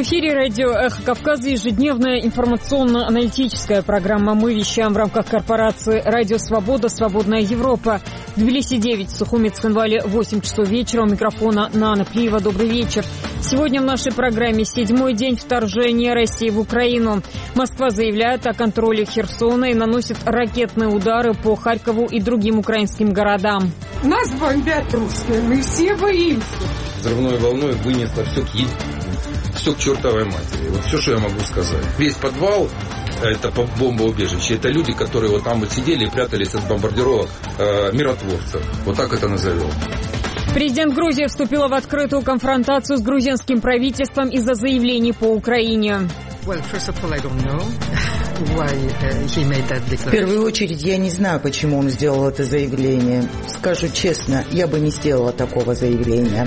В эфире радио «Эхо Кавказа» ежедневная информационно-аналитическая программа. Мы вещаем в рамках корпорации «Радио Свобода», «Свободная Европа». В Тбилиси 9, в Сухуми, Цхинвале 8 часов вечера. У микрофона Нана Плиева. Добрый вечер. Сегодня в нашей программе 7-й день вторжения России в Украину. Москва заявляет о контроле Херсона и наносит ракетные удары по Харькову и другим украинским городам. Нас бомбят русские, мы все боимся. Взрывной волной вынесло все к чертовой матери. Вот все, что я могу сказать. Весь подвал, это бомбоубежище, это люди, которые вот там вот сидели и прятались от бомбардировок миротворцев. Вот так это назовем. Президент Грузии вступила в открытую конфронтацию с грузинским правительством из-за заявлений по Украине. В первую очередь, я не знаю, почему он сделал это заявление. Скажу честно, я бы не сделала такого заявления.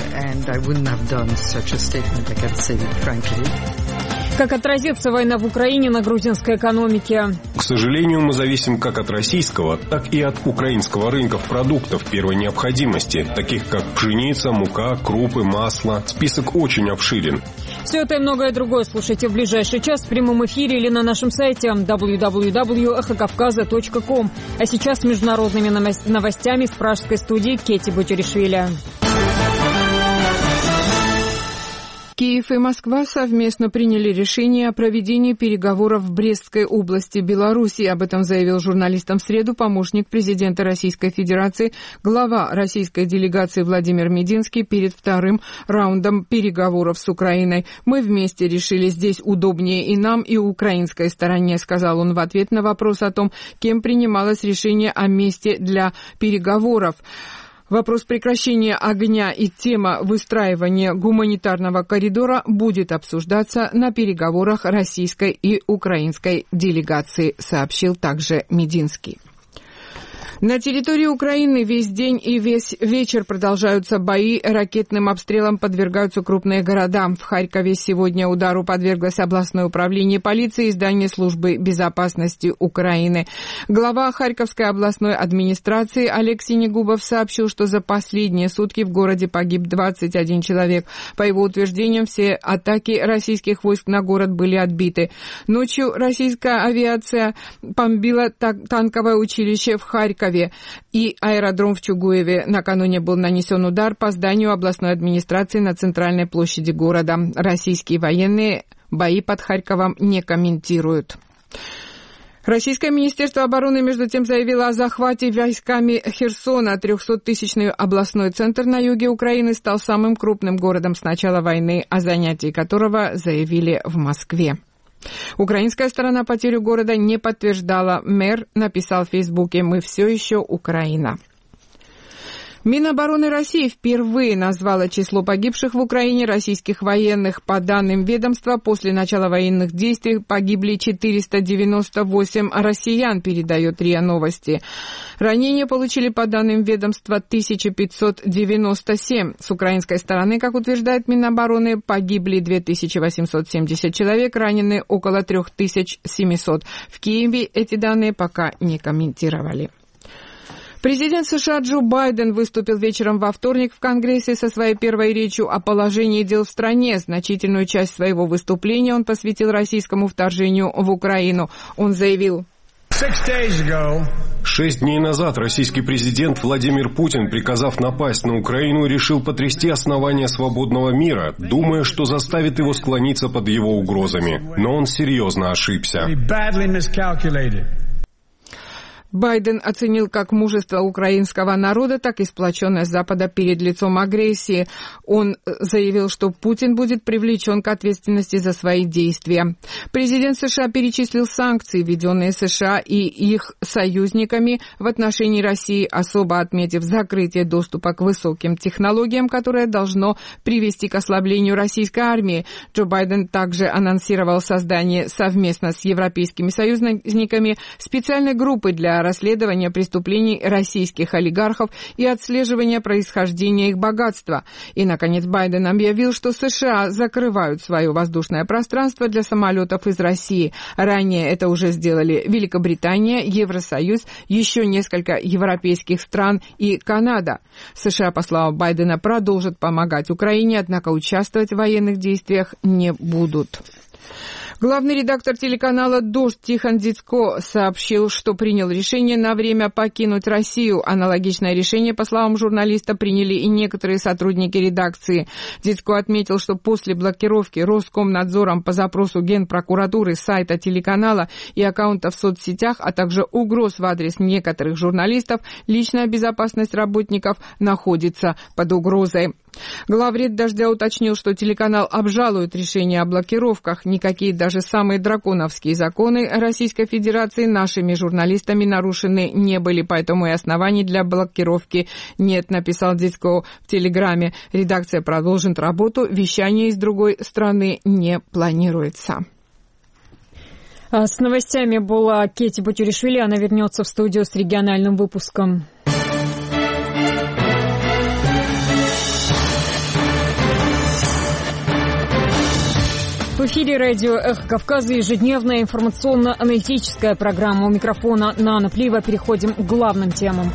Как отразится война в Украине на грузинской экономике? К сожалению, мы зависим как от российского, так и от украинского рынков продуктов первой необходимости, таких как пшеница, мука, крупы, масло. Список очень обширен. Все это и многое другое слушайте в ближайший час в прямом эфире или на нашем сайте www.эхокавказа.ком. А сейчас с международными новостями с пражской студии Кетти Бутеришвили. Киев и Москва совместно приняли решение о проведении переговоров в Брестской области Беларуси. Об этом заявил журналистам в среду помощник президента Российской Федерации, глава российской делегации Владимир Мединский перед вторым раундом переговоров с Украиной. «Мы вместе решили, здесь удобнее и нам, и украинской стороне», сказал он в ответ на вопрос о том, кем принималось решение о месте для переговоров. Вопрос прекращения огня и тема выстраивания гуманитарного коридора будет обсуждаться на переговорах российской и украинской делегации, сообщил также Мединский. На территории Украины весь день и весь вечер продолжаются бои. Ракетным обстрелам подвергаются крупные города. В Харькове сегодня удару подверглось областное управление полиции и здание службы безопасности Украины. Глава Харьковской областной администрации Олег Синегубов сообщил, что за последние сутки в городе погиб 21 человек. По его утверждениям, все атаки российских войск на город были отбиты. Ночью российская авиация бомбила танковое училище в Харькове и аэродром в Чугуеве. Накануне был нанесен удар по зданию областной администрации на центральной площади города. Российские военные бои под Харьковом не комментируют. Российское министерство обороны, между тем, заявило о захвате войсками Херсона. 300-тысячный областной центр на юге Украины стал самым крупным городом с начала войны, о занятии которого заявили в Москве. Украинская сторона потерю города не подтверждала. Мэр написал в Фейсбуке: «Мы все еще Украина». Минобороны России впервые назвало число погибших в Украине российских военных. По данным ведомства, после начала военных действий погибли 498 россиян, передает РИА Новости. Ранения получили, по данным ведомства, 1597. С украинской стороны, как утверждает Минобороны, погибли 2870 человек, ранены около 3700. В Киеве эти данные пока не комментировали. Президент США Джо Байден выступил вечером во вторник в Конгрессе со своей первой речью о положении дел в стране. Значительную часть своего выступления он посвятил российскому вторжению в Украину. Он заявил: 6 дней назад российский президент Владимир Путин, приказав напасть на Украину, решил потрясти основания свободного мира, думая, что заставит его склониться под его угрозами. Но он серьезно ошибся. Байден оценил как мужество украинского народа, так и сплоченность Запада перед лицом агрессии. Он заявил, что Путин будет привлечен к ответственности за свои действия. Президент США перечислил санкции, введенные США и их союзниками в отношении России, особо отметив закрытие доступа к высоким технологиям, которое должно привести к ослаблению российской армии. Джо Байден также анонсировал создание совместно с европейскими союзниками специальной группы для расследования преступлений российских олигархов и отслеживания происхождения их богатства. И, наконец, Байден объявил, что США закрывают свое воздушное пространство для самолетов из России. Ранее это уже сделали Великобритания, Евросоюз, еще несколько европейских стран и Канада. США, по словам Байдена, продолжат помогать Украине, однако участвовать в военных действиях не будут. Главный редактор телеканала «Дождь» Тихон Дицко сообщил, что принял решение на время покинуть Россию. Аналогичное решение, по словам журналиста, приняли и некоторые сотрудники редакции. Дицко отметил, что после блокировки Роскомнадзором по запросу Генпрокуратуры сайта телеканала и аккаунтов в соцсетях, а также угроз в адрес некоторых журналистов, личная безопасность работников находится под угрозой. Главред «Дождя» уточнил, что телеканал обжалует решение о блокировках. Никакие даже самые драконовские законы Российской Федерации нашими журналистами нарушены не были, поэтому и оснований для блокировки нет, написал Дицко в Телеграме. Редакция продолжит работу, вещание из другой страны не планируется. С новостями была Кети Батюришвили. Она вернется в студию с региональным выпуском. В эфире радио «Эхо Кавказа», ежедневная информационно-аналитическая программа. У микрофона Нана Плива. Переходим к главным темам.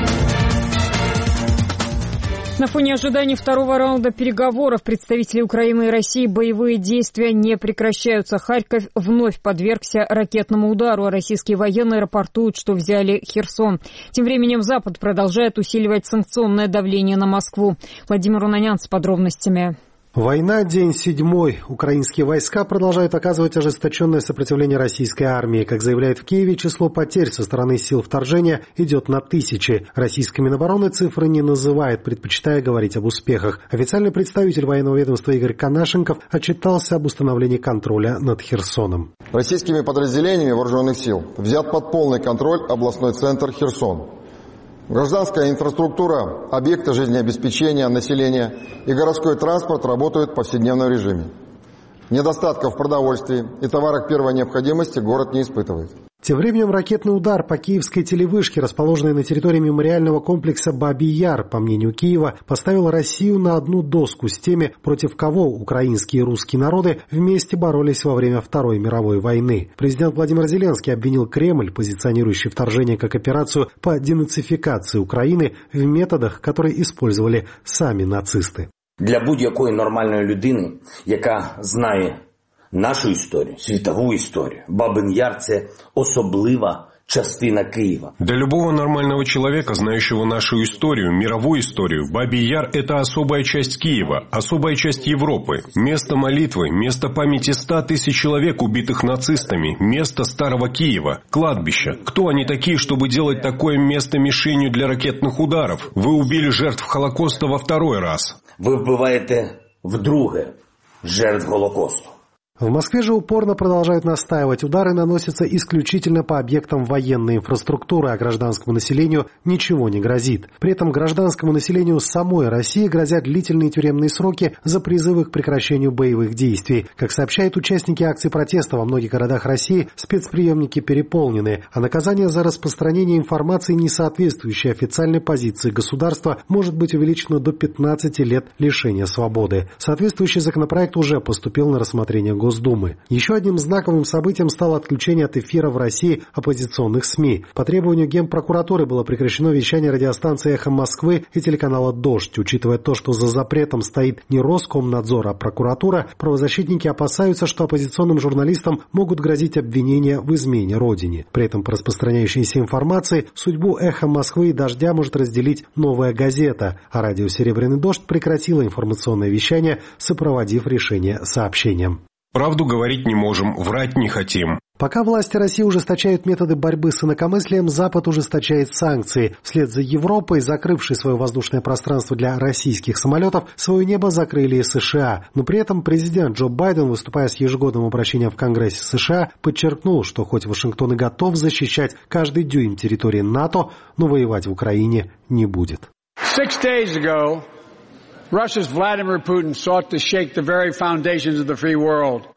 На фоне ожиданий второго раунда переговоров представителей Украины и России боевые действия не прекращаются. Харьков вновь подвергся ракетному удару, а российские военные рапортуют, что взяли Херсон. Тем временем Запад продолжает усиливать санкционное давление на Москву. Владимир Унанянц с подробностями. Война, день 7. Украинские войска продолжают оказывать ожесточенное сопротивление российской армии. Как заявляют в Киеве, число потерь со стороны сил вторжения идет на тысячи. Российская Минобороны цифры не называет, предпочитая говорить об успехах. Официальный представитель военного ведомства Игорь Конашенков отчитался об установлении контроля над Херсоном. Российскими подразделениями вооруженных сил взят под полный контроль областной центр Херсон. Гражданская инфраструктура, объекты жизнеобеспечения населения и городской транспорт работают в повседневном режиме. Недостатков в продовольствии и товарах первой необходимости город не испытывает. Тем временем ракетный удар по киевской телевышке, расположенной на территории мемориального комплекса Бабий Яр, по мнению Киева, поставил Россию на одну доску с теми, против кого украинские и русские народы вместе боролись во время Второй мировой войны. Президент Владимир Зеленский обвинил Кремль, позиционирующий вторжение как операцию по денацификации Украины, в методах, которые использовали сами нацисты. Для будь-якої нормальної людини, яка знає нашу історію, світову історію, Бабин Яр – це особлива частина Киева. Для любого нормального человека, знающего нашу историю, мировую историю, Бабий Яр – это особая часть Киева, особая часть Европы. Место молитвы, место памяти 100 тысяч человек, убитых нацистами, место старого Киева, кладбище. Кто они такие, чтобы делать такое место мишенью для ракетных ударов? Вы убили жертв Холокоста во второй раз. Ви вбиваєте вдруге жертв Голокосту. В Москве же упорно продолжают настаивать. Удары наносятся исключительно по объектам военной инфраструктуры, а гражданскому населению ничего не грозит. При этом гражданскому населению самой России грозят длительные тюремные сроки за призывы к прекращению боевых действий. Как сообщают участники акций протеста, во многих городах России спецприемники переполнены, а наказание за распространение информации, не соответствующей официальной позиции государства, может быть увеличено до 15 лет лишения свободы. Соответствующий законопроект уже поступил на рассмотрение Госдумы. Еще одним знаковым событием стало отключение от эфира в России оппозиционных СМИ. По требованию Генпрокуратуры было прекращено вещание радиостанции «Эхо Москвы» и телеканала «Дождь». Учитывая то, что за запретом стоит не Роскомнадзор, а прокуратура, правозащитники опасаются, что оппозиционным журналистам могут грозить обвинения в измене Родине. При этом по распространяющейся информации судьбу «Эхо Москвы» и «Дождя» может разделить «Новая газета», а радио «Серебряный дождь» прекратило информационное вещание, сопроводив решение сообщением. Правду говорить не можем, врать не хотим. Пока власти России ужесточают методы борьбы с инакомыслием, Запад ужесточает санкции. Вслед за Европой, закрывшей свое воздушное пространство для российских самолетов, свое небо закрыли и США. Но при этом президент Джо Байден, выступая с ежегодным обращением в Конгрессе США, подчеркнул, что хоть Вашингтон и готов защищать каждый дюйм территории НАТО, но воевать в Украине не будет. 6 days ago, Russia's Vladimir Putin sought to shake the very foundations of the free world.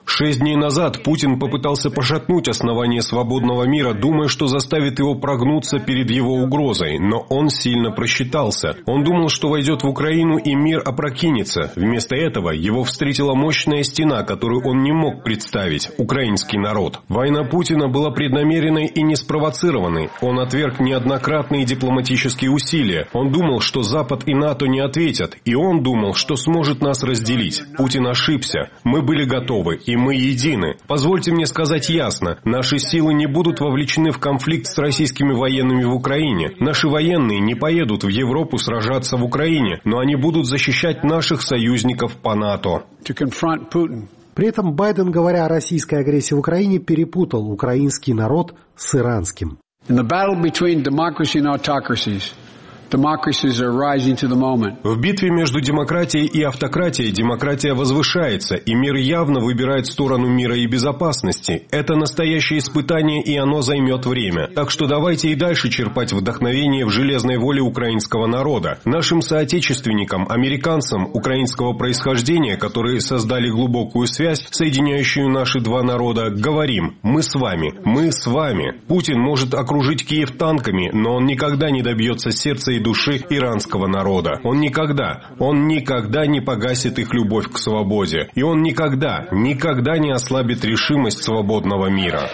6 дней назад Путин попытался пошатнуть основание свободного мира, думая, что заставит его прогнуться перед его угрозой, но он сильно просчитался. Он думал, что войдет в Украину и мир опрокинется. Вместо этого его встретила мощная стена, которую он не мог представить – украинский народ. Война Путина была преднамеренной и не спровоцированной. Он отверг неоднократные дипломатические усилия. Он думал, что Запад и НАТО не ответят, и он думал, что сможет нас разделить. Путин ошибся. Мы были готовы, и мы едины. Позвольте мне сказать ясно, наши силы не будут вовлечены в конфликт с российскими военными в Украине. Наши военные не поедут в Европу сражаться в Украине, но они будут защищать наших союзников по НАТО. При этом Байден, говоря о российской агрессии в Украине, перепутал украинский народ с иранским. В битве между демократией и автократией демократия возвышается, и мир явно выбирает сторону мира и безопасности. Это настоящее испытание, и оно займет время. Так что давайте и дальше черпать вдохновение в железной воле украинского народа. Нашим соотечественникам, американцам украинского происхождения, которые создали глубокую связь, соединяющую наши два народа, говорим: мы с вами, мы с вами. Путин может окружить Киев танками, но он никогда не добьется сердца и души иранского народа. Он никогда не погасит их любовь к свободе. И он никогда не ослабит решимость свободного мира.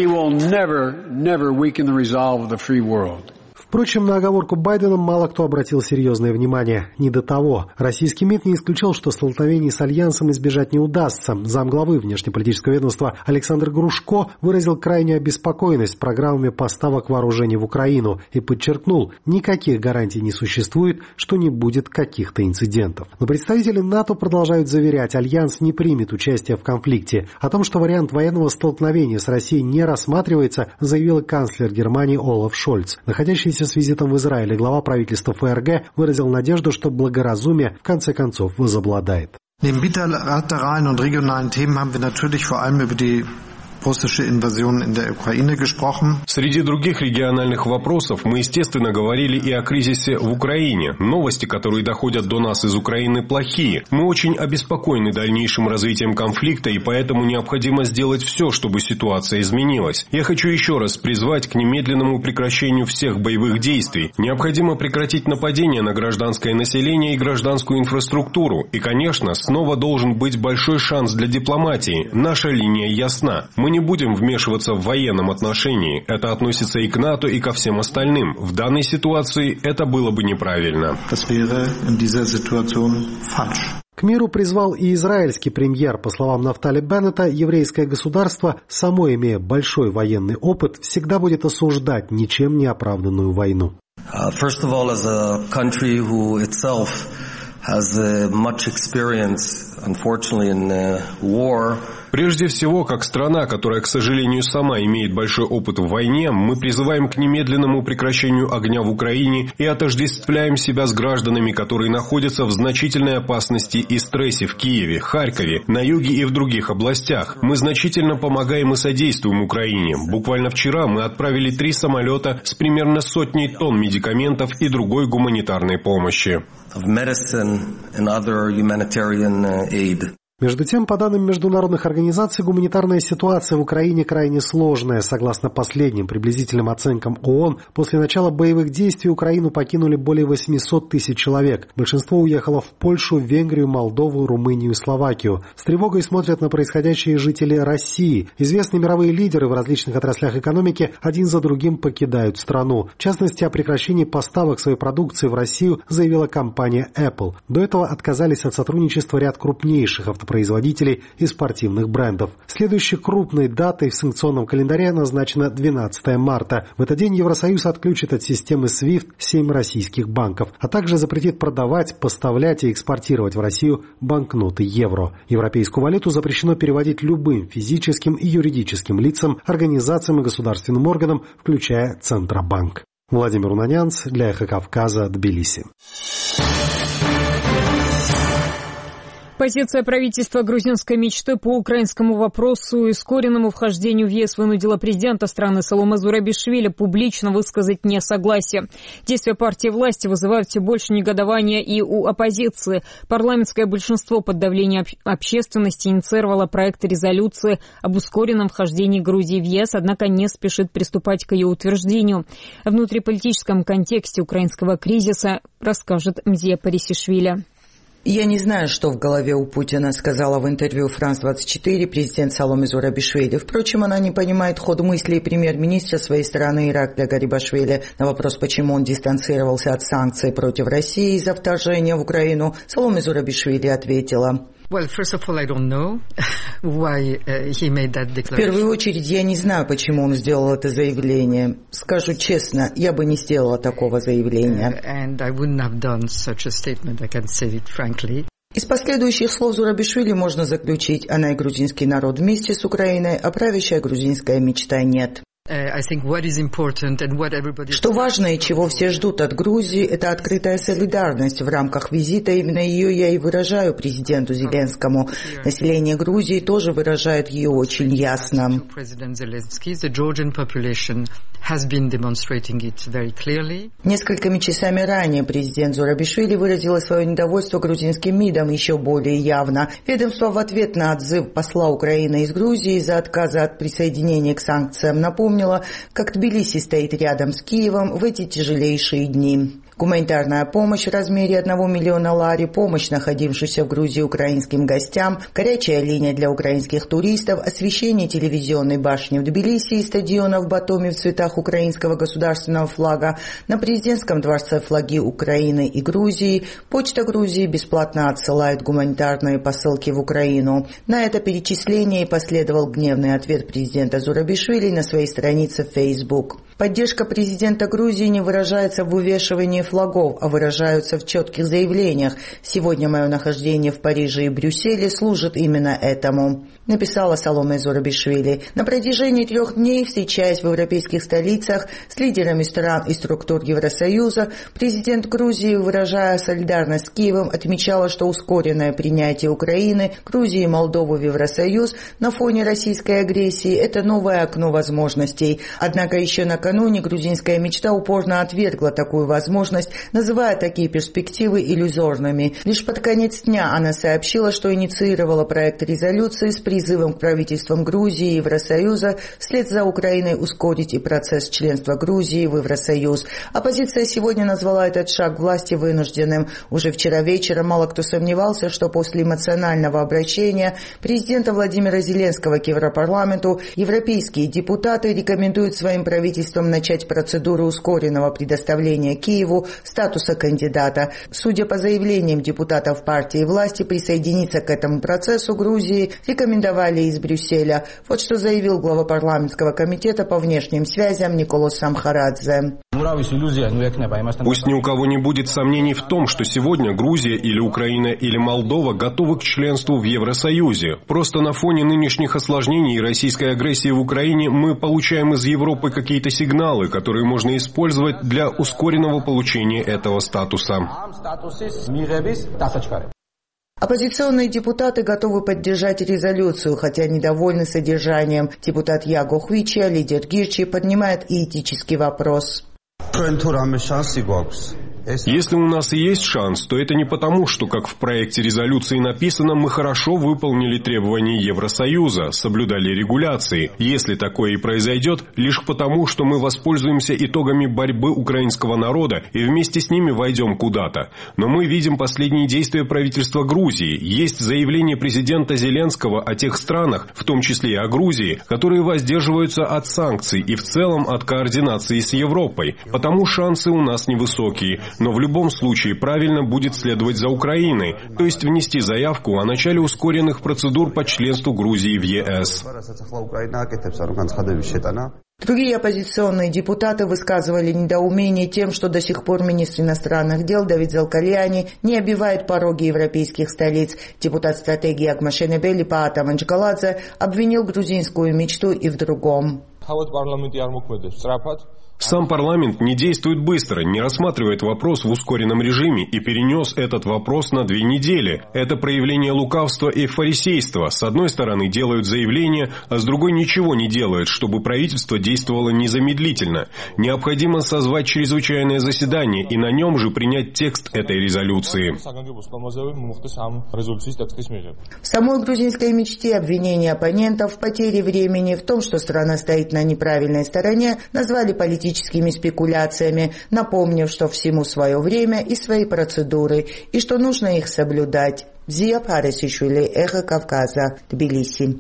Впрочем, на оговорку Байдена мало кто обратил серьезное внимание. Не до того. Российский МИД не исключил, что столкновений с Альянсом избежать не удастся. Замглавы внешнеполитического ведомства Александр Грушко выразил крайнюю обеспокоенность программами поставок вооружений в Украину и подчеркнул, никаких гарантий не существует, что не будет каких-то инцидентов. Но представители НАТО продолжают заверять, Альянс не примет участие в конфликте. О том, что вариант военного столкновения с Россией не рассматривается, заявил канцлер Германии Олаф Шольц. Находящийся с визитом в Израиле глава правительства ФРГ выразил надежду, что благоразумие в конце концов возобладает. Neben bilateralen und regionalen Themen haben wir natürlich vor allem über die russische Invasion in der Ukraine gesprochen. Среди других региональных вопросов мы, естественно, говорили и о кризисе в Украине. Новости, которые доходят до нас из Украины, плохие. Мы очень обеспокоены дальнейшим развитием конфликта, и поэтому необходимо сделать все, чтобы ситуация изменилась. Я хочу еще раз призвать к немедленному прекращению всех боевых действий. Необходимо прекратить нападения на гражданское население и гражданскую инфраструктуру. И, конечно, снова должен быть большой шанс для дипломатии. Наша линия ясна. Мы не будем вмешиваться в военном отношении. Это относится и к НАТО, и ко всем остальным. В данной ситуации это было бы неправильно. К миру призвал и израильский премьер. По словам Нафтали Беннета, еврейское государство, само имея большой военный опыт, всегда будет осуждать ничем не оправданную войну. First of all, as a country who itself has much experience, unfortunately, in war. Прежде всего, как страна, которая, к сожалению, сама имеет большой опыт в войне, мы призываем к немедленному прекращению огня в Украине и отождествляем себя с гражданами, которые находятся в значительной опасности и стрессе в Киеве, Харькове, на юге и в других областях. Мы значительно помогаем и содействуем Украине. Буквально вчера мы отправили 3 самолета с примерно 100 тонн медикаментов и другой гуманитарной помощи. Между тем, по данным международных организаций, гуманитарная ситуация в Украине крайне сложная. Согласно последним приблизительным оценкам ООН, после начала боевых действий Украину покинули более 800 тысяч человек. Большинство уехало в Польшу, Венгрию, Молдову, Румынию и Словакию. С тревогой смотрят на происходящее жители России. Известные мировые лидеры в различных отраслях экономики один за другим покидают страну. В частности, о прекращении поставок своей продукции в Россию заявила компания Apple. До этого отказались от сотрудничества ряд крупнейших автопроизводителей и спортивных брендов. Следующей крупной датой в санкционном календаре назначена 12 марта. В этот день Евросоюз отключит от системы SWIFT 7 российских банков, а также запретит продавать, поставлять и экспортировать в Россию банкноты евро. Европейскую валюту запрещено переводить любым физическим и юридическим лицам, организациям и государственным органам, включая Центробанк. Владимир Унанянц для Эхо Кавказа, Тбилиси. Позиция правительства грузинской мечты по украинскому вопросу и ускоренному вхождению в ЕС вынудила президента страны Саломе Зурабишвили публично высказать несогласие. Действия партии власти вызывают все больше негодования и у оппозиции. Парламентское большинство под давлением общественности инициировало проект резолюции об ускоренном вхождении Грузии в ЕС, однако не спешит приступать к ее утвержденению. О внутриполитическом контексте украинского кризиса расскажет Мзия Парисишвили. Я не знаю, что в голове у Путина, сказала в интервью «Франс-24» президент Саломе Зурабишвили. Впрочем, она не понимает ход мыслей премьер-министра своей страны Иракля Гарибашвили. На вопрос, почему он дистанцировался от санкций против России из-за вторжения в Украину, Саломе Зурабишвили ответила: В первую очередь, я не знаю, почему он сделал это заявление. Скажу честно, я бы не сделала такого заявления. Из последующих слов Зурабишвили можно заключить: она и грузинский народ вместе с Украиной, а правящая грузинская мечта нет. Что важно и чего все ждут от Грузии, это открытая солидарность. В рамках визита именно ее я и выражаю президенту Зеленскому. Население Грузии тоже выражает ее очень ясно. Несколькими часами ранее президент Зурабишвили выразила свое недовольство грузинским МИДом еще более явно. Ведомство в ответ на отзыв посла Украины из Грузии из-за отказа от присоединения к санкциям напомнило, как Тбилиси стоит рядом с Киевом в эти тяжелейшие дни. Гуманитарная помощь в размере 1 миллиона лари, помощь находившимся в Грузии украинским гостям, горячая линия для украинских туристов, освещение телевизионной башни в Тбилиси и стадиона в Батуми в цветах украинского государственного флага, на президентском дворце флаги Украины и Грузии, Почта Грузии бесплатно отсылает гуманитарные посылки в Украину. На это перечисление и последовал гневный ответ президента Зурабишвили на своей странице в Facebook. Поддержка президента Грузии не выражается в увешивании флагов, а выражаются в четких заявлениях. Сегодня мое нахождение в Париже и Брюсселе служит именно этому, написала Саломе Зурабишвили. На протяжении 3 дней, встречаясь в европейских столицах с лидерами стран и структур Евросоюза, президент Грузии, выражая солидарность с Киевом, отмечала, что ускоренное принятие Украины, Грузии и Молдовы в Евросоюз на фоне российской агрессии – это новое окно возможностей. Однако еще накануне грузинская мечта упорно отвергла такую возможность, называя такие перспективы иллюзорными. Лишь под конец дня она сообщила, что инициировала проект резолюции с призывом к правительствам Грузии и Евросоюза вслед за Украиной ускорить и процесс членства Грузии в Евросоюз. Оппозиция сегодня назвала этот шаг власти вынужденным. Уже вчера вечером мало кто сомневался, что после эмоционального обращения президента Владимира Зеленского к Европарламенту европейские депутаты рекомендуют своим правительствам начать процедуру ускоренного предоставления Киеву статуса кандидата. Судя по заявлениям депутатов партии власти, присоединиться к этому процессу Грузии рекомендовали из Брюсселя. Вот что заявил глава парламентского комитета по внешним связям Николос Самхарадзе. Пусть ни у кого не будет сомнений в том, что сегодня Грузия или Украина или Молдова готовы к членству в Евросоюзе. Просто на фоне нынешних осложнений и российской агрессии в Украине мы получаем из Европы какие-то сигналы, которые можно использовать для ускоренного получения этого статуса. Оппозиционные депутаты готовы поддержать резолюцию, хотя недовольны содержанием. Депутат Яго Хвича, лидер Гирчи, поднимает и этический вопрос. Если у нас и есть шанс, то это не потому, что, как в проекте резолюции написано, мы хорошо выполнили требования Евросоюза, соблюдали регуляции. Если такое и произойдет, лишь потому, что мы воспользуемся итогами борьбы украинского народа и вместе с ними войдем куда-то. Но мы видим последние действия правительства Грузии. Есть заявление президента Зеленского о тех странах, в том числе и о Грузии, которые воздерживаются от санкций и в целом от координации с Европой. Потому шансы у нас невысокие. Но в любом случае правильно будет следовать за Украиной, то есть внести заявку о начале ускоренных процедур по членству Грузии в ЕС. Другие оппозиционные депутаты высказывали недоумение тем, что до сих пор министр иностранных дел Давид Залкальяни не обивает пороги европейских столиц. Депутат стратегии Агмашенебели Паата Манчгаладзе обвинил грузинскую мечту и в другом. Сам парламент не действует быстро, не рассматривает вопрос в ускоренном режиме и перенес этот вопрос на 2 недели. Это проявление лукавства и фарисейства. С одной стороны делают заявления, а с другой ничего не делают, чтобы правительство действовало незамедлительно. Необходимо созвать чрезвычайное заседание и на нем же принять текст этой резолюции. В самой грузинской мечте обвинения оппонентов в потере времени, в том, что страна стоит на неправильной стороне, назвали политическими спекуляциями, напомнив, что всему свое время и свои процедуры, и что нужно их соблюдать. Зия Парисишвили, Эхо Кавказа, Тбилиси.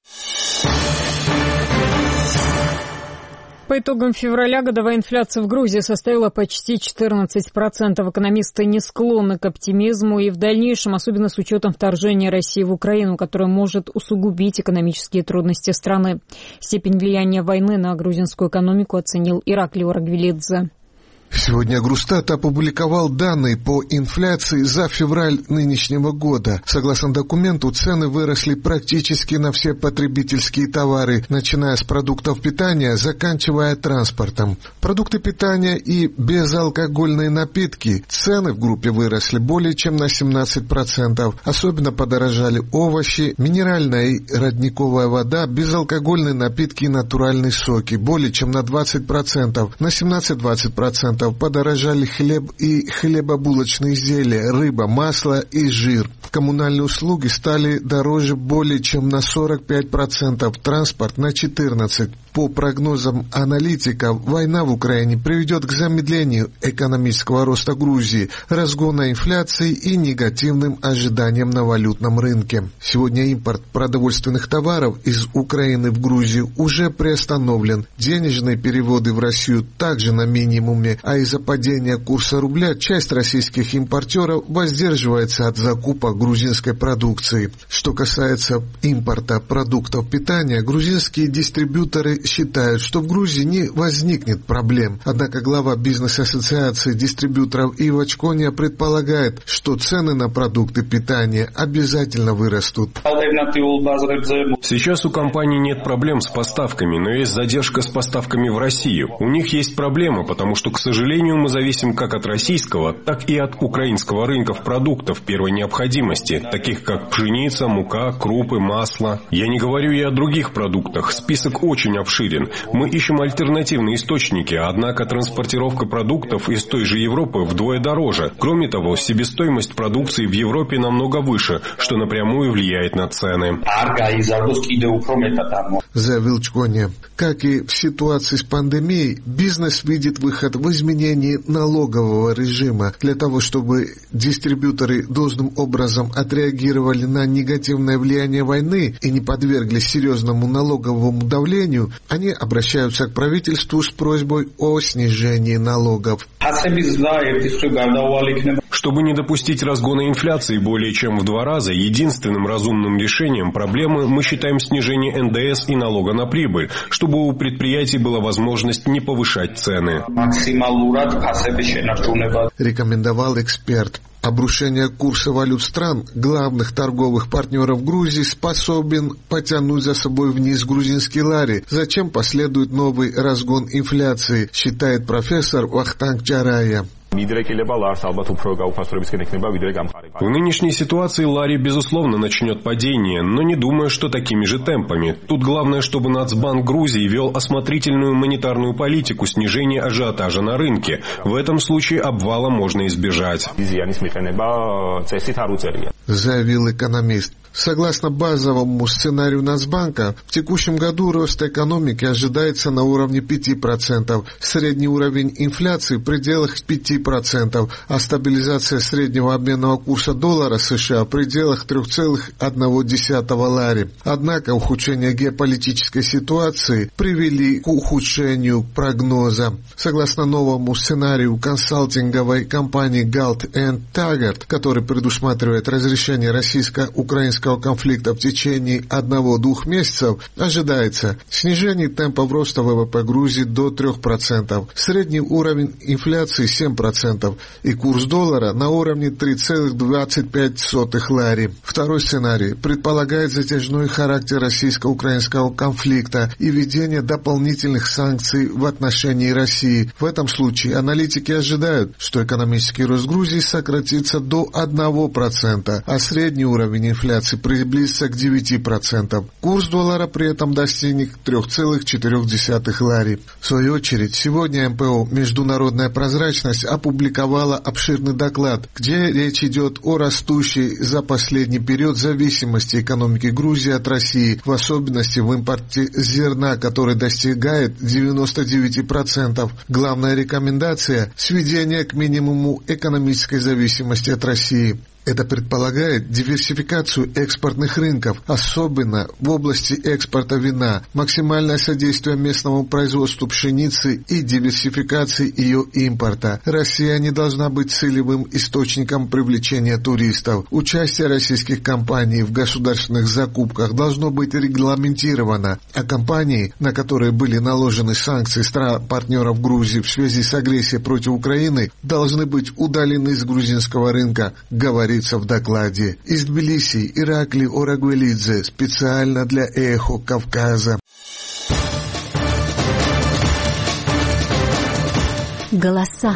По итогам февраля годовая инфляция в Грузии составила почти 14%. Экономисты не склонны к оптимизму и в дальнейшем, особенно с учетом вторжения России в Украину, которое может усугубить экономические трудности страны. Степень влияния войны на грузинскую экономику оценил Ираклий Орагвелидзе. Сегодня Грустат опубликовал данные по инфляции за февраль нынешнего года. Согласно документу, цены выросли практически на все потребительские товары, начиная с продуктов питания, заканчивая транспортом. Продукты питания и безалкогольные напитки. Цены в группе выросли более чем на 17%. Особенно подорожали овощи, минеральная и родниковая вода, безалкогольные напитки и натуральные соки. Более чем на 20%. На 17-20%. Подорожали хлеб и хлебобулочные изделия, рыба, масло и жир. Коммунальные услуги стали дороже более чем на 45%, транспорт на 14%. По прогнозам аналитиков, война в Украине приведет к замедлению экономического роста Грузии, разгону инфляции и негативным ожиданиям на валютном рынке. Сегодня импорт продовольственных товаров из Украины в Грузию уже приостановлен. Денежные переводы в Россию также на минимуме, а из-за падения курса рубля часть российских импортеров воздерживается от закупок грузинской продукции. Что касается импорта продуктов питания, грузинские дистрибьюторы считают, что в Грузии не возникнет проблем. Однако глава бизнес-ассоциации дистрибьюторов Ива Чкония предполагает, что цены на продукты питания обязательно вырастут. Сейчас у компаний нет проблем с поставками, но есть задержка с поставками в Россию. У них есть проблема, потому что, к сожалению, мы зависим как от российского, так и от украинского рынков продуктов первой необходимости, таких как пшеница, мука, крупы, масло. Я не говорю и о других продуктах. Список очень обширен. Мы ищем альтернативные источники, однако транспортировка продуктов из той же Европы вдвое дороже. Кроме того, себестоимость продукции в Европе намного выше, что напрямую влияет на цены. Заявил Чкония. Как и в ситуации с пандемией, бизнес видит выход в изменении налогового режима. Для того, чтобы дистрибьюторы должным образом отреагировали на негативное влияние войны и не подверглись серьезному налоговому давлению, они обращаются к правительству с просьбой о снижении налогов. Чтобы не допустить разгона инфляции более чем в 2 раза, единственным разумным решением проблемы мы считаем снижение НДС и налога на прибыль, чтобы у предприятий была возможность не повышать цены. Рекомендовал эксперт. Обрушение курса валют стран, главных торговых партнеров Грузии, способен потянуть за собой вниз грузинский лари. Зачем последует новый разгон инфляции, считает профессор Вахтанг Чарая. В нынешней ситуации лари, безусловно, начнет падение, но не думаю, что такими же темпами. Тут главное, чтобы Нацбанк Грузии вел осмотрительную монетарную политику снижения ажиотажа на рынке. В этом случае обвала можно избежать. Заявил экономист. Согласно базовому сценарию Нацбанка, в текущем году рост экономики ожидается на уровне 5%, средний уровень инфляции в пределах 5%, а стабилизация среднего обменного курса доллара США в пределах 3,1 лари. Однако ухудшение геополитической ситуации привели к ухудшению прогноза. Согласно новому сценарию консалтинговой компании Galt & Taggart, который предусматривает разрешение разрешения российско-украинского конфликта в течение 1-2 месяцев ожидается снижение темпов роста ВВП Грузии до 3%, средний уровень инфляции 7% и курс доллара на уровне 3,25 лари. Второй сценарий предполагает затяжной характер российско-украинского конфликта и введение дополнительных санкций в отношении России. В этом случае аналитики ожидают, что экономический рост Грузии сократится до 1%, а средний уровень инфляции приблизится к 9%. Курс доллара при этом достигнет 3,4 лари. В свою очередь, сегодня МПО «Международная прозрачность» опубликовала обширный доклад, где речь идет о растущей за последний период зависимости экономики Грузии от России, в особенности в импорте зерна, который достигает 99%. Главная рекомендация – сведение к минимуму экономической зависимости от России. Это предполагает диверсификацию экспортных рынков, особенно в области экспорта вина, максимальное содействие местному производству пшеницы и диверсификации ее импорта. Россия не должна быть целевым источником привлечения туристов. Участие российских компаний в государственных закупках должно быть регламентировано, а компании, на которые были наложены санкции стран-партнеров Грузии в связи с агрессией против Украины, должны быть удалены с грузинского рынка, говорится в докладе. Из Тбилиси Иракли Орагвелидзе специально для «Эхо Кавказа». Голоса.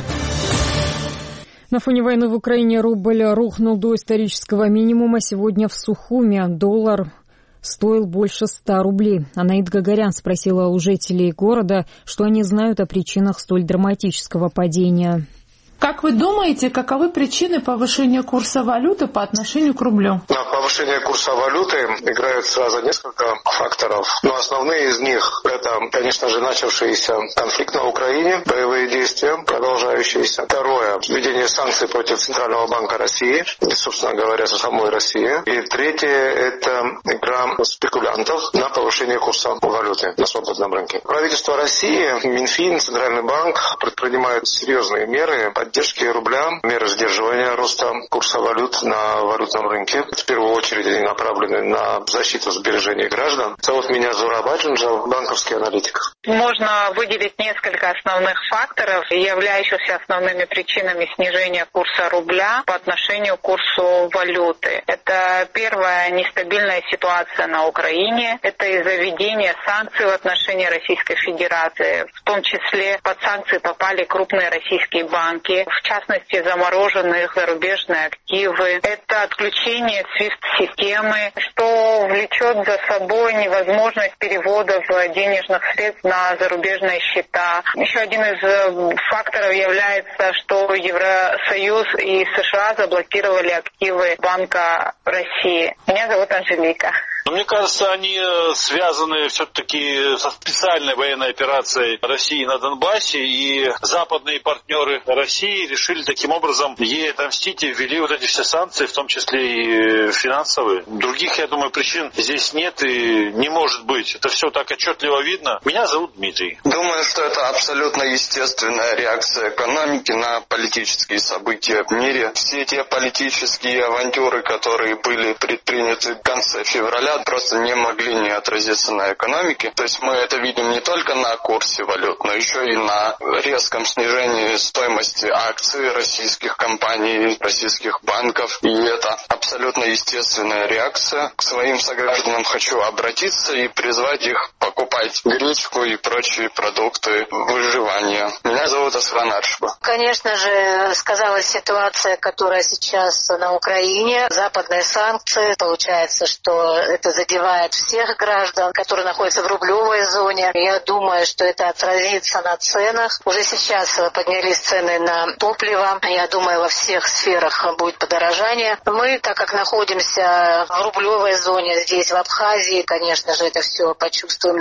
На фоне войны в Украине рубль рухнул до исторического минимума. Сегодня в Сухуми доллар стоил больше 100 рублей. Анаит Гагарян спросила у жителей города, что они знают о причинах столь драматического падения. Как вы думаете, каковы причины повышения курса валюты по отношению к рублю? На повышение курса валюты играют сразу несколько факторов. Но основные из них – это, конечно же, начавшийся конфликт на Украине, боевые действия, продолжающиеся. Второе – введение санкций против Центрального банка России, и, собственно говоря, за самой России. И третье – это игра спекулянтов на повышение курса валюты на свободном рынке. Правительство России, Минфин, Центральный банк предпринимают серьезные меры поддержки рубля, меры сдерживания роста курса валют на валютном рынке. В первую очередь они направлены на защиту сбережений граждан. Зовут меня Зураб Аджинджал, банковский аналитик. Можно выделить несколько основных факторов, являющихся основными причинами снижения курса рубля по отношению к курсу валюты. Это первая нестабильная ситуация на Украине. Это из-за введения санкций в отношении Российской Федерации. В том числе под санкции попали крупные российские банки, в частности замороженные зарубежные активы. Это отключение SWIFT-системы, что влечет за собой невозможность переводов денежных средств на зарубежные счета. Еще один из факторов является, что Евросоюз и США заблокировали активы Банка России. Меня зовут Анжелика. Мне кажется, они связаны все-таки со специальной военной операцией России на Донбассе, и западные партнеры России решили таким образом ей отомстить и ввели вот эти все санкции, в том числе и финансовые. Других, я думаю, причин здесь нет и не может быть. Это все так отчетливо видно. Меня зовут Дмитрий. Думаю, что это абсолютно естественная реакция экономики на политические события в мире. Все те политические авантюры, которые были предприняты в конце февраля, просто не могли не отразиться на экономике. То есть мы это видим не только на курсе валют, но еще и на резком снижении стоимости акций российских компаний, российских банков. И это абсолютно естественная реакция. К своим согражданам хочу обратиться и призвать их покупать гречку и прочие продукты выживания. Меня зовут Асран Аршба. Конечно же, сказалась ситуация, которая сейчас на Украине. Западные санкции. Получается, что это задевает всех граждан, которые находятся в рублевой зоне. Я думаю, что это отразится на ценах. Уже сейчас поднялись цены на топливо. Я думаю, во всех сферах будет подорожание. Мы, так как находимся в рублевой зоне, здесь в Абхазии, конечно же, это все почувствуем на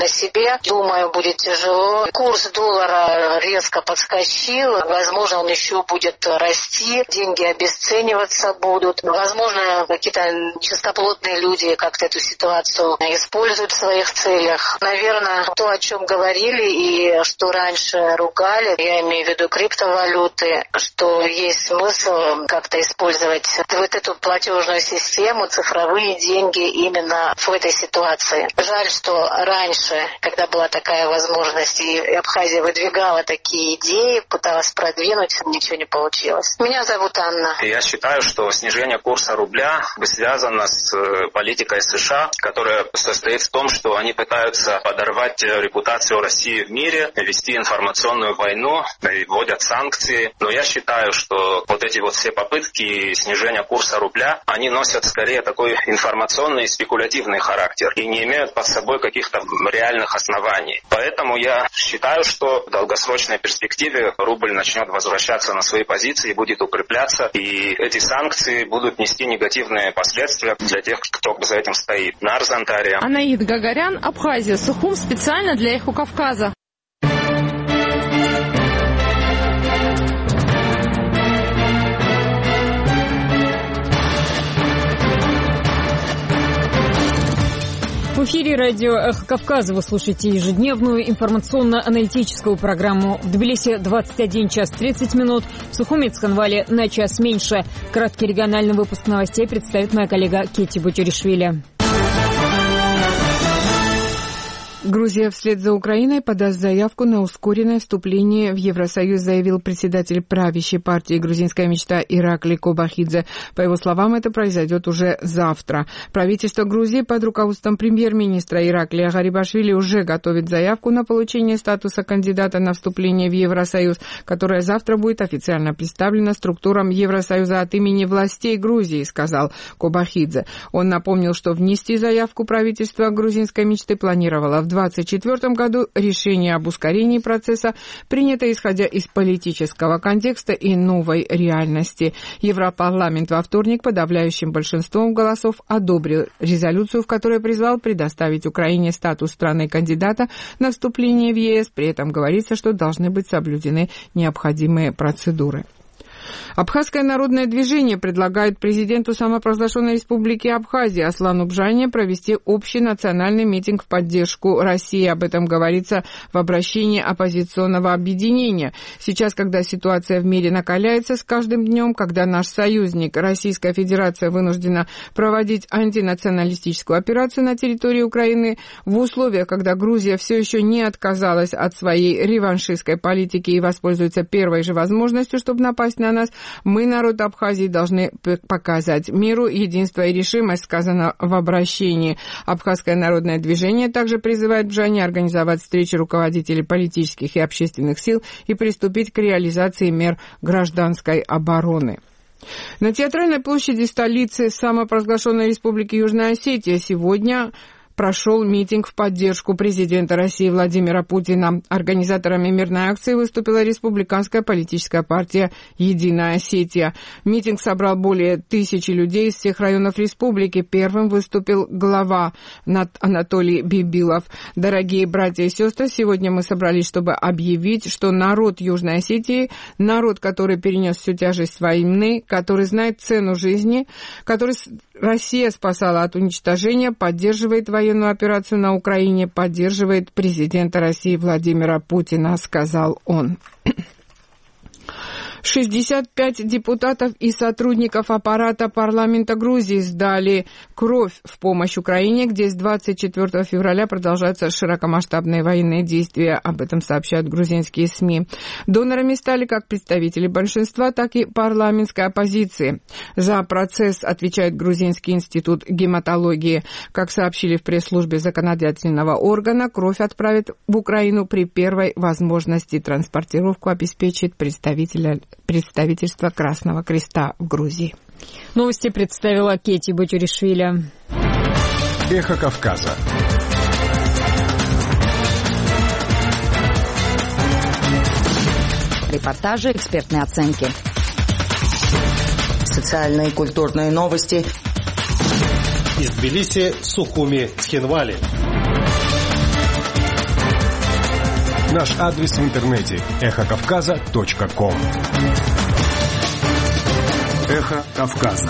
на себе. Думаю, будет тяжело. Курс доллара резко подскочил. Возможно, он еще будет расти. Деньги обесцениваться будут. Возможно, какие-то чистоплотные люди как-то эту ситуацию используют в своих целях. Наверное, то, о чем говорили и что раньше ругали, я имею в виду криптовалюты, что есть смысл как-то использовать вот эту платежную систему, цифровые деньги именно в этой ситуации. Жаль, что раньше, когда была такая возможность, и Абхазия выдвигала такие идеи, пыталась продвинуть, ничего не получилось. Меня зовут Анна. Я считаю, что снижение курса рубля связано с политикой США, которая состоит в том, что они пытаются подорвать репутацию России в мире, вести информационную войну и вводят санкции. Но я считаю, что вот эти вот все попытки снижения курса рубля, они носят скорее такой информационный и спекулятивный характер и не имеют под собой каких-то реальных оснований. Поэтому я считаю, что в долгосрочной перспективе рубль начнет возвращаться на свои позиции, будет укрепляться, и эти санкции будут нести негативные последствия для тех, кто за этим стоит. Нарз, Антария. Анаид Гагарян, Абхазия, Сухум, специально для Эхо Кавказа. В эфире радио «Эхо Кавказа» вы слушаете ежедневную информационно-аналитическую программу. В Тбилиси 21 час 30 минут, в Сухуми и Цхинвале на час меньше. Краткий региональный выпуск новостей представит моя коллега Кетти Бутюришвили. Грузия вслед за Украиной подаст заявку на ускоренное вступление в Евросоюз, заявил председатель правящей партии «Грузинская мечта» Иракли Кобахидзе. По его словам, это произойдет уже завтра. Правительство Грузии под руководством премьер-министра Ираклия Гарибашвили уже готовит заявку на получение статуса кандидата на вступление в Евросоюз, которая завтра будет официально представлена структурам Евросоюза от имени властей Грузии, сказал Кобахидзе. Он напомнил, что внести заявку правительство «Грузинской мечты» планировало в 2024 году. Решение об ускорении процесса принято исходя из политического контекста и новой реальности. Европарламент во вторник подавляющим большинством голосов одобрил резолюцию, в которой призвал предоставить Украине статус страны-кандидата на вступление в ЕС. При этом говорится, что должны быть соблюдены необходимые процедуры. Абхазское народное движение предлагает президенту самопровозглашенной республики Абхазия Аслану Бжане провести общий национальный митинг в поддержку России. Об этом говорится в обращении оппозиционного объединения. Сейчас, когда ситуация в мире накаляется с каждым днем, когда наш союзник Российская Федерация вынуждена проводить антинационалистическую операцию на территории Украины, в условиях, когда Грузия все еще не отказалась от своей реваншистской политики и воспользуется первой же возможностью, чтобы напасть на нас, мы, народ Абхазии, должны показать миру единство и решимость, сказано в обращении. Абхазское народное движение также призывает Бжане организовать встречи руководителей политических и общественных сил и приступить к реализации мер гражданской обороны. На театральной площади столицы самопровозглашенной республики Южная Осетия сегодня прошел митинг в поддержку президента России Владимира Путина. Организаторами мирной акции выступила республиканская политическая партия «Единая Осетия». Митинг собрал более 1000 людей из всех районов республики. Первым выступил глава Анатолий Бибилов. Дорогие братья и сестры, сегодня мы собрались, чтобы объявить, что народ Южной Осетии, народ, который перенес всю тяжесть войны, который знает цену жизни, который Россия спасала от уничтожения, поддерживает военную операцию на Украине, поддерживает президента России Владимира Путина, сказал он. 65 депутатов и сотрудников аппарата парламента Грузии сдали кровь в помощь Украине, где с 24 февраля продолжаются широкомасштабные военные действия. Об этом сообщают грузинские СМИ. Донорами стали как представители большинства, так и парламентской оппозиции. За процесс отвечает Грузинский институт гематологии. Как сообщили в пресс-службе законодательного органа, кровь отправят в Украину при первой возможности. Транспортировку обеспечит представительство Красного Креста в Грузии. Новости представила Кетти Бутюришвили. Эхо Кавказа. Репортажи, экспертные оценки. Социальные и культурные новости. Из Тбилиси, Сухуми, Цхинвали. Наш адрес в интернете эхокавказа.ком. Эхо Кавказа.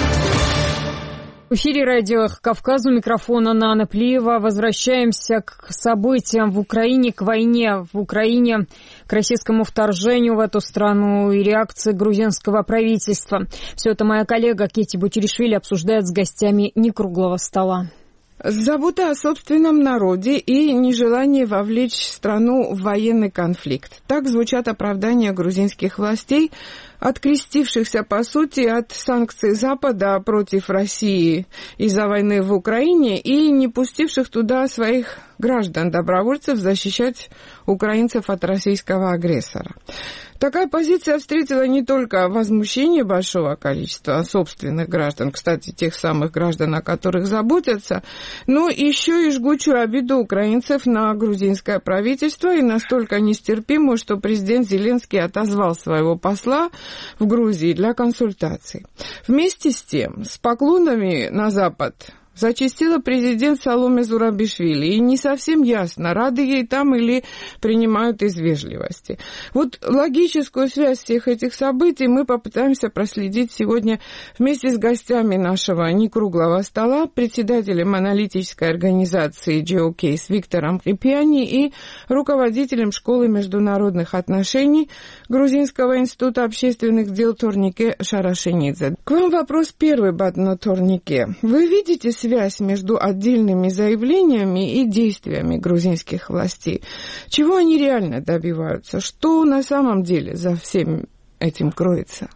В эфире радио «Эхо Кавказа», у микрофона Нана Плиева. Возвращаемся к событиям в Украине, к войне в Украине, к российскому вторжению в эту страну и реакции грузинского правительства. Все это моя коллега Кетти Бутеришвили обсуждает с гостями некруглого стола. Забота о собственном народе и нежелание вовлечь страну в военный конфликт. Так звучат оправдания грузинских властей, открестившихся, по сути, от санкций Запада против России из-за войны в Украине и не пустивших туда своих граждан-добровольцев защищать украинцев от российского агрессора. Такая позиция встретила не только возмущение большого количества собственных граждан, кстати, тех самых граждан, о которых заботятся, но еще и жгучую обиду украинцев на грузинское правительство и настолько нестерпимую, что президент Зеленский отозвал своего посла в Грузии для консультаций. Вместе с тем, с поклонами на Запад зачастила президент Саломе Зурабишвили, и не совсем ясно, рады ей там или принимают из вежливости. Вот логическую связь всех этих событий мы попытаемся проследить сегодня вместе с гостями нашего некруглого стола, председателем аналитической организации GeoCase Виктором Крепьяни и руководителем Школы международных отношений Грузинского института общественных дел Торнике Шарашенидзе. К вам вопрос первый, Батно Торнике. Вы видите связь между отдельными заявлениями и действиями грузинских властей? Чего они реально добиваются? Что на самом деле за всем этим кроется?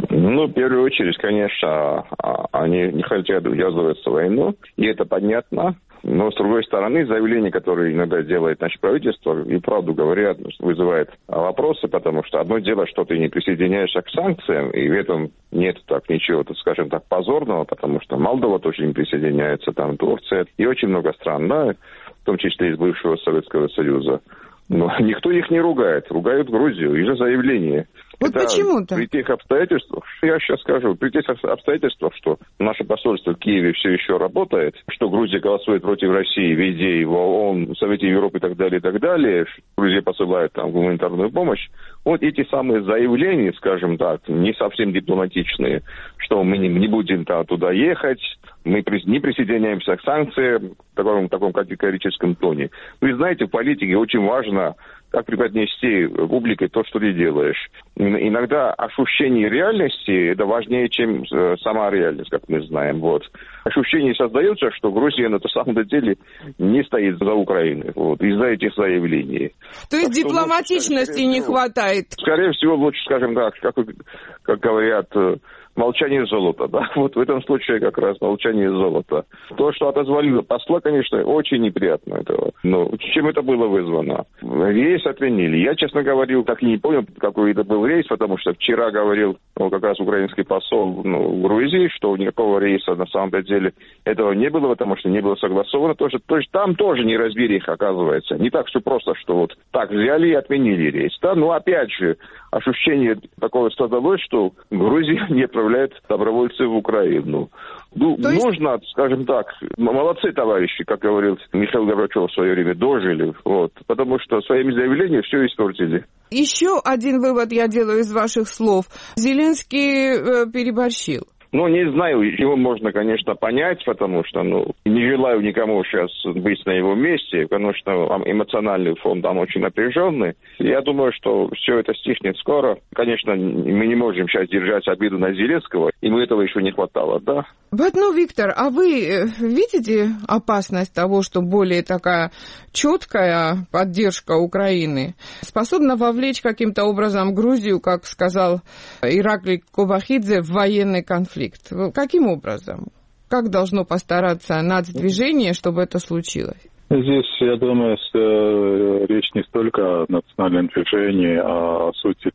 В первую очередь, конечно, они не хотят ввязываться в войну, и это понятно. Но, с другой стороны, заявления, которые иногда делает наше правительство, и правду говорят, вызывает вопросы, потому что одно дело, что ты не присоединяешься к санкциям, и в этом нет так ничего, скажем так, позорного, потому что Молдова тоже не присоединяется, там Турция, и очень много стран, да, в том числе из бывшего Советского Союза. Но никто их не ругает, ругают Грузию из-за заявления. Вот это почему-то. При тех обстоятельствах, я сейчас скажу, при тех обстоятельствах, что наше посольство в Киеве все еще работает, что Грузия голосует против России везде, в ООН, в Совете Европы и так далее, Грузия посылает там гуманитарную помощь. Вот эти самые заявления, скажем так, не совсем дипломатичные, что мы не будем туда ехать, мы не присоединяемся к санкциям в таком категорическом тоне. Вы знаете, в политике очень важно, как преподнести публике то, что ты делаешь. Иногда ощущение реальности – это важнее, чем сама реальность, как мы знаем. Вот. Ощущение создается, что Грузия на самом деле не стоит за Украиной из-за этих заявлений. То есть дипломатичности не хватает? Скорее всего, лучше, скажем так, как говорят, молчание золота, да. Вот в этом случае как раз молчание золота. То, что отозвали посла, конечно, очень неприятно этого. Но чем это было вызвано? Рейс отменили. Я, честно говоря, так и не понял, какой это был рейс, потому что вчера говорил как раз украинский посол в Грузии, что никакого рейса на самом деле этого не было, потому что не было согласовано. То есть там тоже неразбериха, оказывается. Не так все просто, что вот так взяли и отменили рейс. Да? Но опять же, ощущение такое создалось, что Грузия не отправляет добровольцев в Украину. Нужно, скажем так, молодцы товарищи, как говорил Михаил Горбачев в свое время, дожили, потому что своими заявлениями все испортили. Еще один вывод я делаю из ваших слов. Зеленский переборщил. Не знаю, его можно, конечно, понять, потому что, не желаю никому сейчас быть на его месте, потому что эмоциональный фон там очень напряженный. Я думаю, что все это стихнет скоро. Конечно, мы не можем сейчас держать обиду на Зеленского, ему этого еще не хватало, да? Виктор, а вы видите опасность того, что более такая четкая поддержка Украины способна вовлечь каким-то образом Грузию, как сказал Ираклий Кобахидзе, в военный конфликт? Каким образом? Как должно постараться нацдвижение, чтобы это случилось? Здесь, я думаю, что речь не столько о национальном движении, а о сути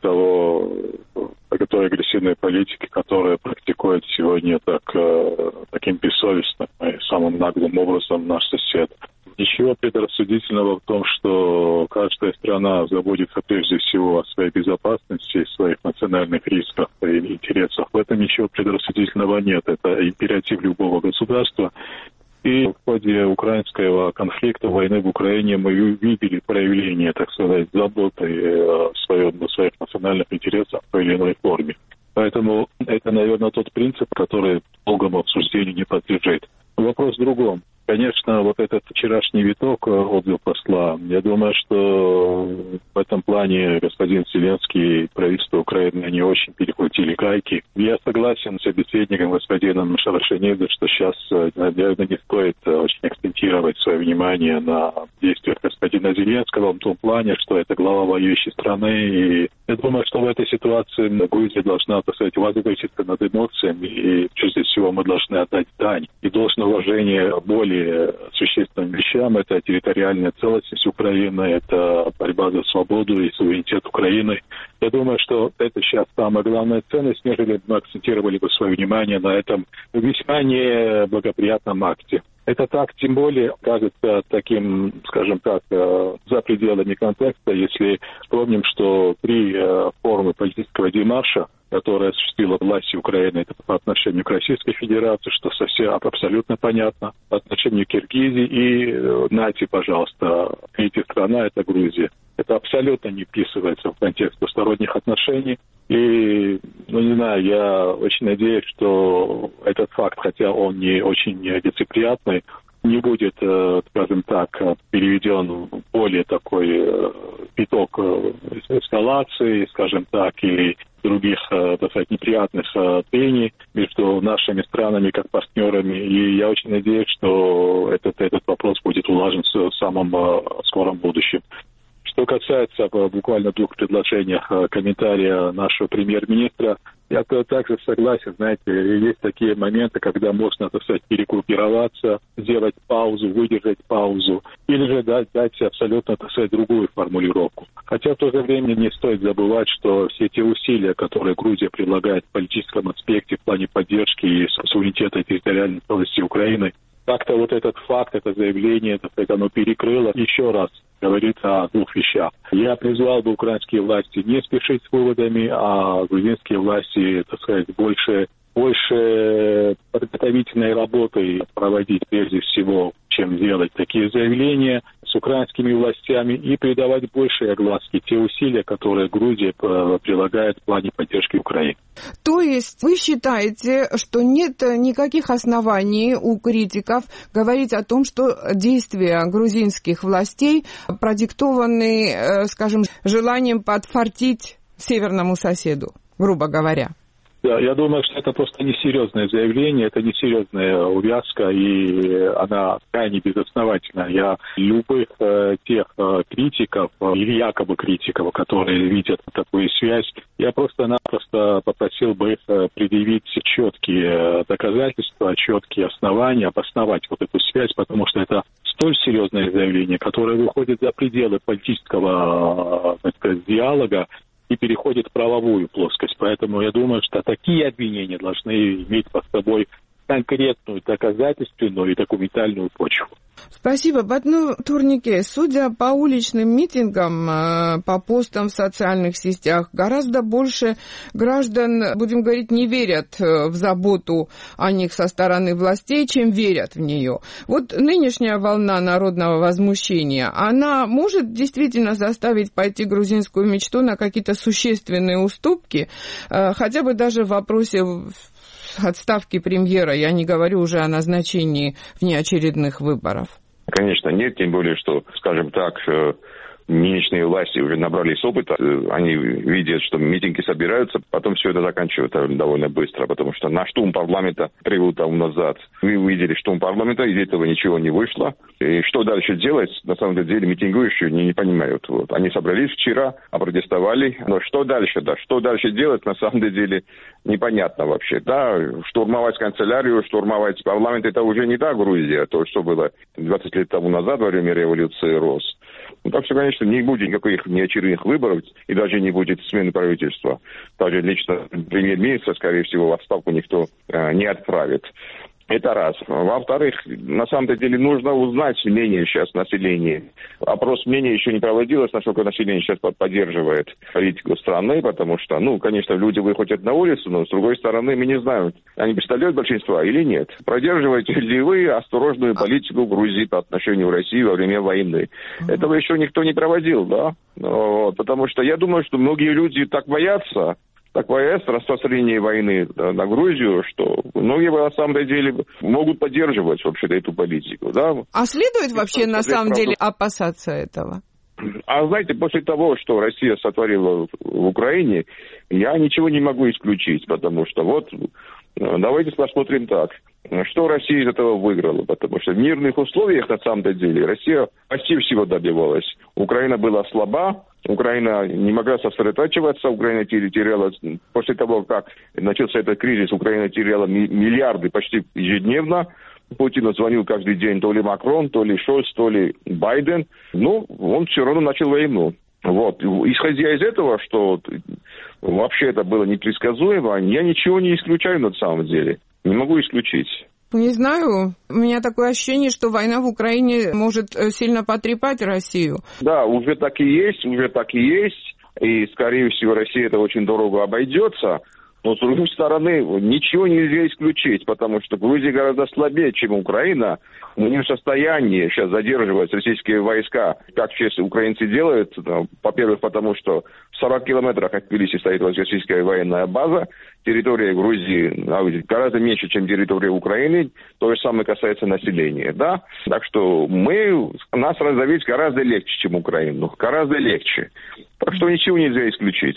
той агрессивной политики, которая практикует сегодня таким бессовестным и самым наглым образом наш сосед. Ничего предрассудительного в том, что каждая страна заботится прежде всего о своей безопасности, своих национальных рисках и интересах. В этом ничего предрассудительного нет. Это императив любого государства. И в ходе украинского конфликта, войны в Украине, мы видели проявление, так сказать, заботы о своих национальных интересах в той или иной форме. Поэтому это, наверное, тот принцип, который долгому обсуждению не подлежит. Вопрос в другом. Конечно, вот этот вчерашний виток, отзыв посла, я думаю, что в этом плане господин Зеленский и правительство Украины не очень перекрутили гайки. Я согласен с собеседником, господином Шарашенидзе, что сейчас, наверное, не стоит очень акцентировать свое внимание на действиях господина Зеленского в том плане, что это глава воюющей страны. И я думаю, что в этой ситуации Грузия должна, так сказать, возвыситься над эмоциями. И прежде всего мы должны отдать дань и должное уважение более существенным вещам. Это территориальная целостность Украины, это борьба за свободу и суверенитет Украины. Я думаю, что это сейчас самая главная ценность, нежели мы акцентировали бы свое внимание на этом весьма неблагоприятном акте. Этот акт, тем более, кажется таким, скажем так, за пределами контекста, если вспомним, что при форме политического демарша, которая осуществила власть Украины, это по отношению к Российской Федерации, что совсем абсолютно понятно, по отношению к Киргизии и нате, пожалуйста, третья страна, это Грузия. Это абсолютно не вписывается в контекст двусторонних отношений. И, не знаю, я очень надеюсь, что этот факт, хотя он не очень лицеприятный, не будет, скажем так, переведен в более такой виток эскалации, скажем так, или других, так сказать, неприятных трений между нашими странами как партнерами. И я очень надеюсь, что этот вопрос будет улажен в самом скором будущем. Что касается буквально двух предложениях комментария нашего премьер-министра, я также согласен, знаете, есть такие моменты, когда можно, так сказать, перегруппироваться, сделать паузу, выдержать паузу, или же дать абсолютно, так сказать, другую формулировку. Хотя в то же время не стоит забывать, что все те усилия, которые Грузия предлагает в политическом аспекте в плане поддержки и суверенитета и территориальной целостности Украины, как-то вот этот факт, это заявление, так сказать, оно перекрыло еще раз. Говорит о двух вещах. Я призвал бы украинские власти не спешить с выводами, а грузинские власти, так сказать, больше подготовительной работы проводить прежде всего, чем делать такие заявления с украинскими властями и придавать большей огласке те усилия, которые Грузия прилагает в плане поддержки Украины. То есть вы считаете, что нет никаких оснований у критиков говорить о том, что действия грузинских властей продиктованы, скажем, желанием подфартить северному соседу, грубо говоря? Да, я думаю, что это просто несерьезное заявление, это несерьезная увязка, и она крайне безосновательна. Я любых тех критиков, или якобы критиков, которые видят такую связь, я просто-напросто попросил бы их предъявить четкие доказательства, четкие основания, обосновать вот эту связь, потому что это столь серьезное заявление, которое выходит за пределы политического, так сказать, диалога, и переходит в правовую плоскость. Поэтому я думаю, что такие обвинения должны иметь под собой конкретную доказательственную и документальную почву. Спасибо. Батну Турнике, судя по уличным митингам, по постам в социальных сетях, гораздо больше граждан, будем говорить, не верят в заботу о них со стороны властей, чем верят в нее. Вот нынешняя волна народного возмущения, она может действительно заставить пойти грузинскую мечту на какие-то существенные уступки, хотя бы даже в вопросе отставки премьера, я не говорю уже о назначении внеочередных выборов. Конечно, нет, тем более, что, скажем так, нынешние власти уже набрались опыта, они видят, что митинги собираются, потом все это заканчивается довольно быстро, потому что на штурм парламента 3 года тому назад вы увидели штурм парламента, из этого ничего не вышло. И что дальше делать, на самом деле, митингующие не понимают. Вот. Они собрались вчера, опротестовали, но что дальше, что дальше делать, на самом деле, непонятно вообще. Да, штурмовать канцелярию, штурмовать парламент, это уже не та Грузия, то, что было 20 лет тому назад во время революции РОС. Так что, конечно, не будет никаких неочередных выборов и даже не будет смены правительства. Даже лично премьер-министра, скорее всего, в отставку никто не отправит. Это раз. Во-вторых, на самом деле нужно узнать мнение сейчас населения. Опрос мнения еще не проводилось, насколько население сейчас поддерживает политику страны, потому что, конечно, люди выходят на улицу, но с другой стороны, мы не знаем, они представляют большинство или нет. Поддерживаете ли вы осторожную политику Грузии по отношению к России во время войны? Этого еще никто не проводил, да? Потому что я думаю, что многие люди так боятся распространения войны на Грузию, что многие на самом деле могут поддерживать вообще-то эту политику. Да? А следует вообще на самом деле опасаться этого? А знаете, после того, что Россия сотворила в Украине, я ничего не могу исключить, потому что давайте посмотрим так. Что Россия из этого выиграла? Потому что в мирных условиях, на самом деле, Россия почти всего добивалась. Украина была слаба, Украина не могла сосредотачиваться, Украина теряла, после того, как начался этот кризис, Украина теряла миллиарды почти ежедневно. Путину звонил каждый день то ли Макрон, то ли Шольц, то ли Байден. Он все равно начал войну. Исходя из этого, что вообще это было непредсказуемо, я ничего не исключаю на самом деле. Не могу исключить. Не знаю. У меня такое ощущение, что война в Украине может сильно потрепать Россию. Да, уже так и есть. И, скорее всего, Россия это очень дорого обойдется. Но, с другой стороны, ничего нельзя исключить, потому что Грузия гораздо слабее, чем Украина. Мы не в состоянии сейчас задерживать российские войска, как сейчас украинцы делают. Во-первых, потому что в 40 километрах от Тбилиси стоит российская военная база. Территория Грузии гораздо меньше, чем территория Украины. То же самое касается населения. Да? Так что нас раздавить гораздо легче, чем Украину. Гораздо легче. Так что ничего нельзя исключить.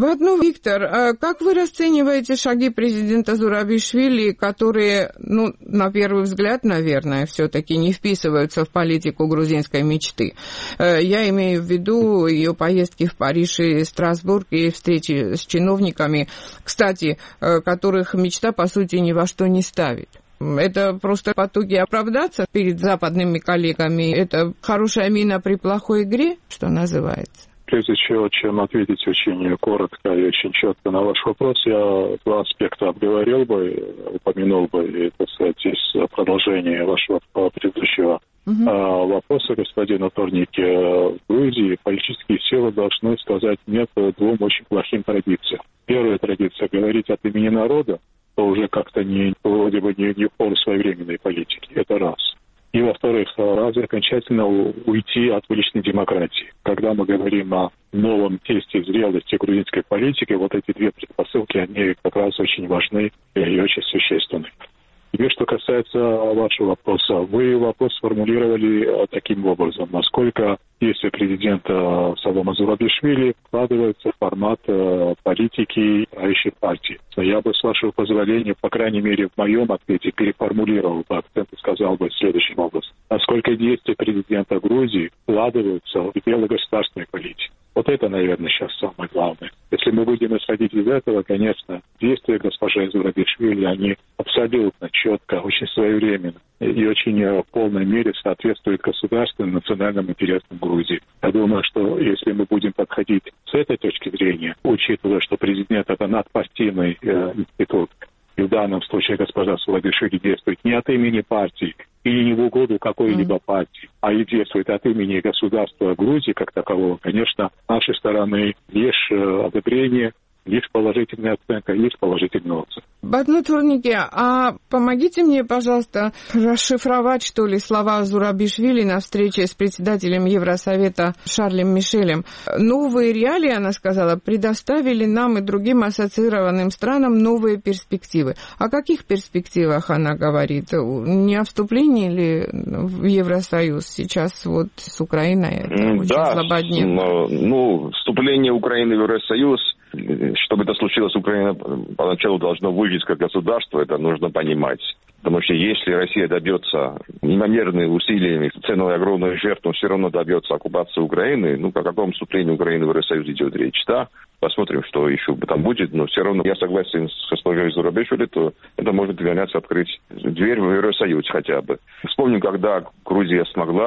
Виктор, как вы расцениваете шаги президента Зурабишвили, которые, на первый взгляд, наверное, все-таки не вписываются в политику грузинской мечты? Я имею в виду ее поездки в Париж и Страсбург и встречи с чиновниками, кстати, которых мечта, по сути, ни во что не ставит. Это просто потуги оправдаться перед западными коллегами. Это хорошая мина при плохой игре, что называется. Прежде чем ответить очень коротко и очень четко на ваш вопрос, я два аспекта упомянул бы, из продолжения вашего предыдущего вопроса господина Торники. В Грузии политические силы должны сказать нет двум очень плохим традициям. Первая традиция — говорить от имени народа, то уже как-то вроде бы не в пору своевременной политики. Это раз. И, во-вторых, разве окончательно уйти от уличной демократии. Когда мы говорим о новом тесте зрелости грузинской политики, эти две предпосылки, они как раз очень важны и очень существенны. Теперь, что касается вашего вопроса, вы вопрос сформулировали таким образом, насколько действия президента Салома Зурабишвили вкладываются в формат политики правящей партии. Я бы, с вашего позволения, по крайней мере, в моем ответе переформулировал бы акцент и сказал бы следующим образом. Насколько действия президента Грузии вкладываются в дело государственной политики. Это, наверное, сейчас самое главное. Если мы будем исходить из этого, конечно, действия госпожи Зурабишвили, они абсолютно четко, очень своевременно и очень в полной мере соответствуют государственным национальным интересам Грузии. Я думаю, что если мы будем подходить с этой точки зрения, учитывая, что президент — это надпартийный институт, и в данном случае госпожа Зурабишвили действует не от имени партии или не в угоду какой-либо партии, а и действует от имени государства Грузии как такового, конечно, с нашей стороны лишь одобрение, лишь положительная оценка, лишь положительный отзыв. Батнутурники, а помогите мне, пожалуйста, расшифровать, что ли, слова Зурабишвили на встрече с председателем Евросовета Шарлем Мишелем. Новые реалии, она сказала, предоставили нам и другим ассоциированным странам новые перспективы. О каких перспективах она говорит? Не о вступлении ли в Евросоюз? Сейчас с Украиной это очень злободневно. Вступление Украины в Евросоюз, чтобы это случилось, Украина поначалу должна выжить как государство, это нужно понимать. Потому что если Россия добьется неимоверными усилиями, ценой огромных жертв, но все равно добьется оккупации Украины, о каком вступлении Украины в Евросоюз идет речь, да? Посмотрим, что еще там будет, но все равно я согласен с госпожой Зурабишвили, то это может вернуться открыть дверь в Евросоюз хотя бы. Вспомним, когда Грузия смогла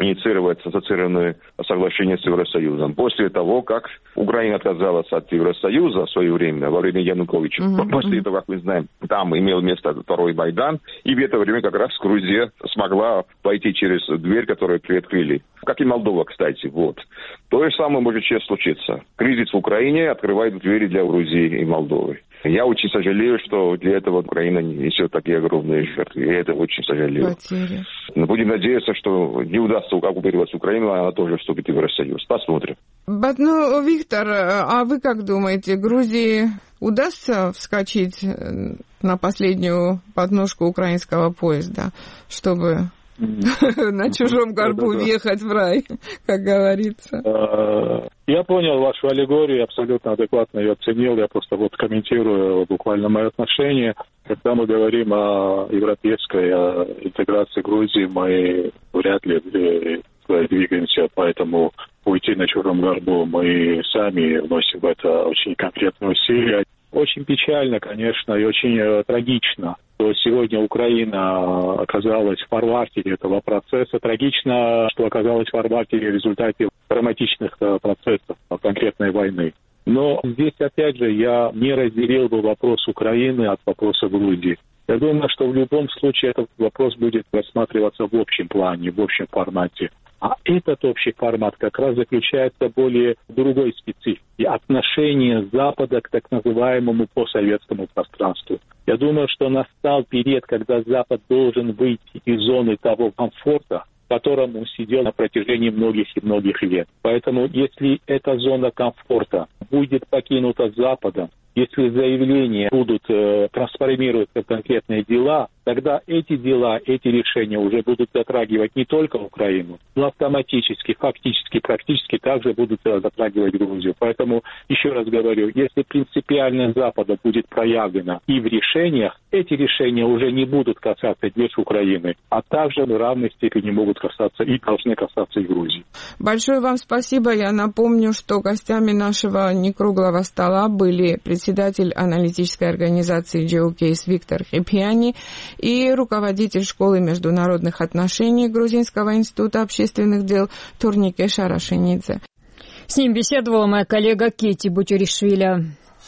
инициировать ассоциированное соглашение с Евросоюзом. После того, как Украина отказалась от Евросоюза своевременно, во время Януковича, после этого, как мы знаем, там имел место второй Майдан, и в это время как раз Грузия смогла пойти через дверь, которую приоткрыли. Как и Молдова, кстати. Вот. То же самое может сейчас случиться. Кризис в Украине открывает двери для Грузии и Молдовы. Я очень сожалею, что для этого Украина несет такие огромные жертвы. Я это очень сожалею. Потери. Но будем надеяться, что не удастся оккупировать Украину, а она тоже вступит в Евросоюз. Посмотрим. Ну, Виктор, а вы как думаете, Грузии удастся вскочить на последнюю подножку украинского поезда, чтобы на чужом горбу въехать в рай, как говорится? Я понял вашу аллегорию, абсолютно адекватно ее оценил. Я просто вот комментирую буквально мое отношение. Когда мы говорим о европейской интеграции Грузии, мы вряд ли двигаемся, поэтому уйти на чужом горбу мы сами вносим в это очень конкретные усилия. Очень печально, конечно, и очень трагично, что сегодня Украина оказалась в фарватере этого процесса. Трагично, что оказалась в фарватере в результате драматичных процессов конкретной войны. Но здесь, опять же, я не разделил бы вопрос Украины от вопроса Грузии. Я думаю, что в любом случае этот вопрос будет рассматриваться в общем плане, в общем формате. А этот общий формат как раз заключается более в другой специфике. Отношение Запада к так называемому постсоветскому пространству. Я думаю, что настал период, когда Запад должен выйти из зоны того комфорта, в котором он сидел на протяжении многих и многих лет. Поэтому, если эта зона комфорта будет покинута Западом, если заявления будут трансформироваться в конкретные дела, тогда эти дела, эти решения уже будут затрагивать не только Украину, но автоматически, фактически, практически также будут затрагивать Грузию. Поэтому, еще раз говорю, если принципиальность Запада будет проявлена и в решениях, эти решения уже не будут касаться лишь Украины, а также в равной степени могут касаться и должны касаться и Грузии. Большое вам спасибо. Я напомню, что гостями нашего некруглого стола были председатель аналитической организации GeoCase Виктор Хепьяни и руководитель школы международных отношений Грузинского института общественных дел Турнике Шарашенидзе. С ним беседовала моя коллега Кетти Бутюришвили.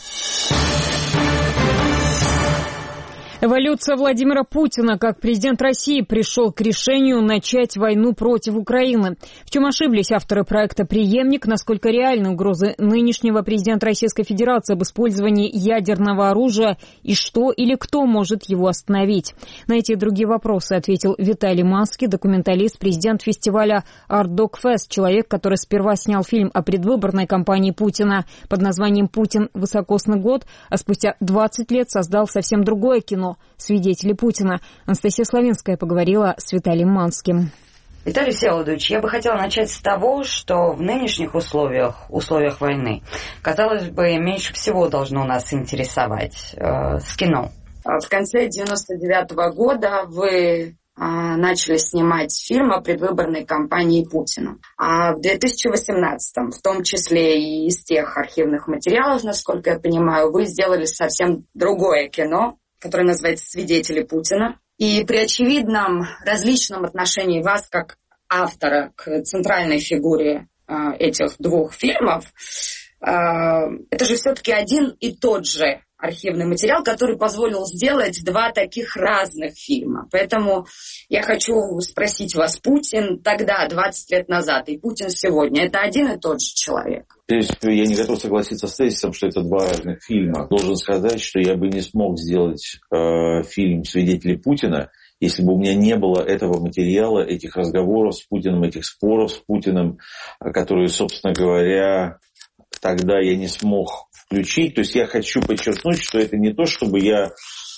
Эволюция Владимира Путина как президент России пришел к решению начать войну против Украины. В чем ошиблись авторы проекта «Преемник», насколько реальны угрозы нынешнего президента Российской Федерации об использовании ядерного оружия и что или кто может его остановить? На эти и другие вопросы ответил Виталий Манский, документалист, президент фестиваля Art Dog Fest, человек, который сперва снял фильм о предвыборной кампании Путина под названием «Путин. Высокосный год», а спустя 20 лет создал совсем другое кино «Свидетели Путина». Анастасия Славинская поговорила с Виталием Манским. Виталий Всеволодович, я бы хотела начать с того, что в нынешних условиях войны, казалось бы, меньше всего должно нас интересовать с кино. В конце 1999 года вы начали снимать фильм о предвыборной кампании Путина. А в 2018-м, в том числе и из тех архивных материалов, насколько я понимаю, вы сделали совсем другое кино, которое называется «Свидетели Путина». И при очевидном различном отношении вас, как автора, к центральной фигуре этих двух фильмов, это же все-таки один и тот же архивный материал, который позволил сделать два таких разных фильма. Поэтому я хочу спросить вас, Путин тогда, 20 лет назад, и Путин сегодня, это один и тот же человек? Прежде всего, я не готов согласиться с тезисом, что это два разных фильма. Должен сказать, что я бы не смог сделать фильм «Свидетели Путина», если бы у меня не было этого материала, этих разговоров с Путиным, этих споров с Путиным, которые, собственно говоря, тогда я не смог включить. То есть я хочу подчеркнуть, что это не то, чтобы я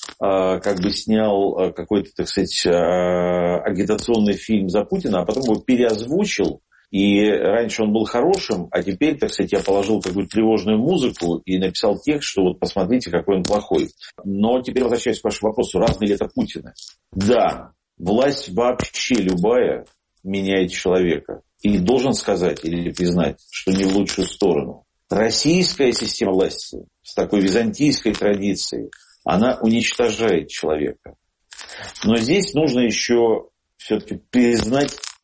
снял какой-то, так сказать, агитационный фильм за Путина, а потом его переозвучил. И раньше он был хорошим, а теперь, так сказать, я положил какую-то тревожную музыку и написал текст, что вот посмотрите, какой он плохой. Но теперь возвращаясь к вашему вопросу, разные ли это Путина? Да, власть вообще любая меняет человека. И должен сказать или признать, что не в лучшую сторону. Российская система власти с такой византийской традицией, она уничтожает человека. Но здесь нужно еще все-таки признать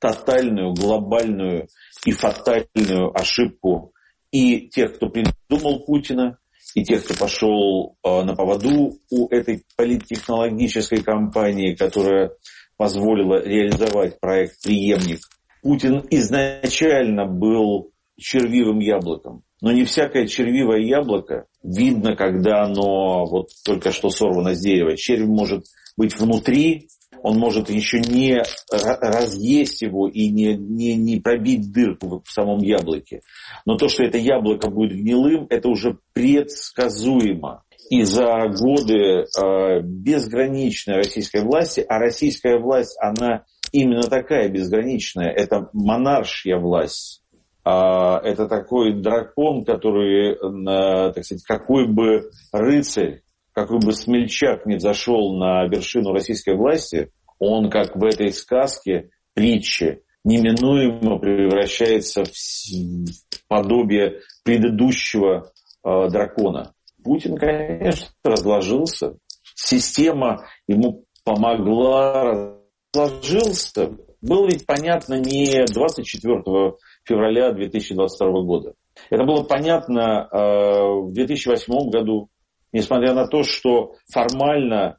тотальную, глобальную и фатальную ошибку и тех, кто придумал Путина, и тех, кто пошел на поводу у этой политтехнологической компании, которая позволила реализовать проект «Преемник». Путин изначально был червивым яблоком. Но не всякое червивое яблоко видно, когда оно вот только что сорвано с дерева. Червь может быть внутри, он может еще не разъесть его и не пробить дырку в самом яблоке. Но то, что это яблоко будет гнилым, это уже предсказуемо. И за годы безграничной российской власти, а российская власть, она именно такая безграничная, это монаршья власть. Это такой дракон, который, так сказать, какой бы рыцарь, какой бы смельчак не взошел на вершину российской власти, он, как в этой сказке, притче, неминуемо превращается в подобие предыдущего дракона. Путин, конечно, разложился. Система ему помогла, разложился. Было ведь понятно не 24 февраля 2022 года. Это было понятно в 2008 году, несмотря на то, что формально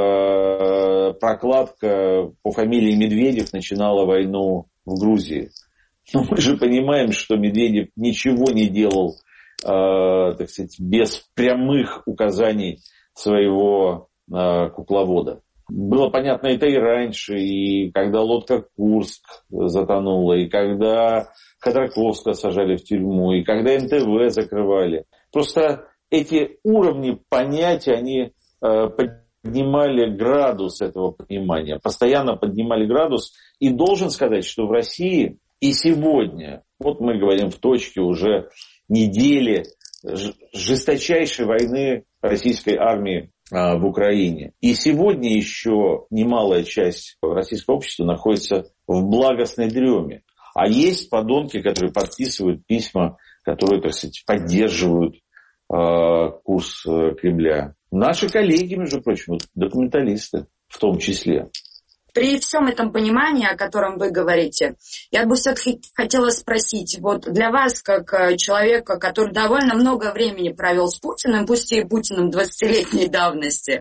прокладка по фамилии Медведев начинала войну в Грузии. Но мы же понимаем, что Медведев ничего не делал, так сказать, без прямых указаний своего кукловода. Было понятно это и раньше, и когда лодка «Курск» затонула, и когда Ходорковского сажали в тюрьму, и когда НТВ закрывали. Просто эти уровни понятия, они поднимали градус этого понимания, постоянно поднимали градус. И должен сказать, что в России и сегодня, вот мы говорим в точке уже недели жесточайшей войны российской армии в Украине. И сегодня еще немалая часть российского общества находится в благостной дреме. А есть подонки, которые подписывают письма, которые, так сказать, поддерживают курс Кремля. Наши коллеги, между прочим, документалисты в том числе. При всем этом понимании, о котором вы говорите, я бы все-таки хотела спросить, вот для вас, как человека, который довольно много времени провел с Путиным, пусть и Путиным 20-летней давности,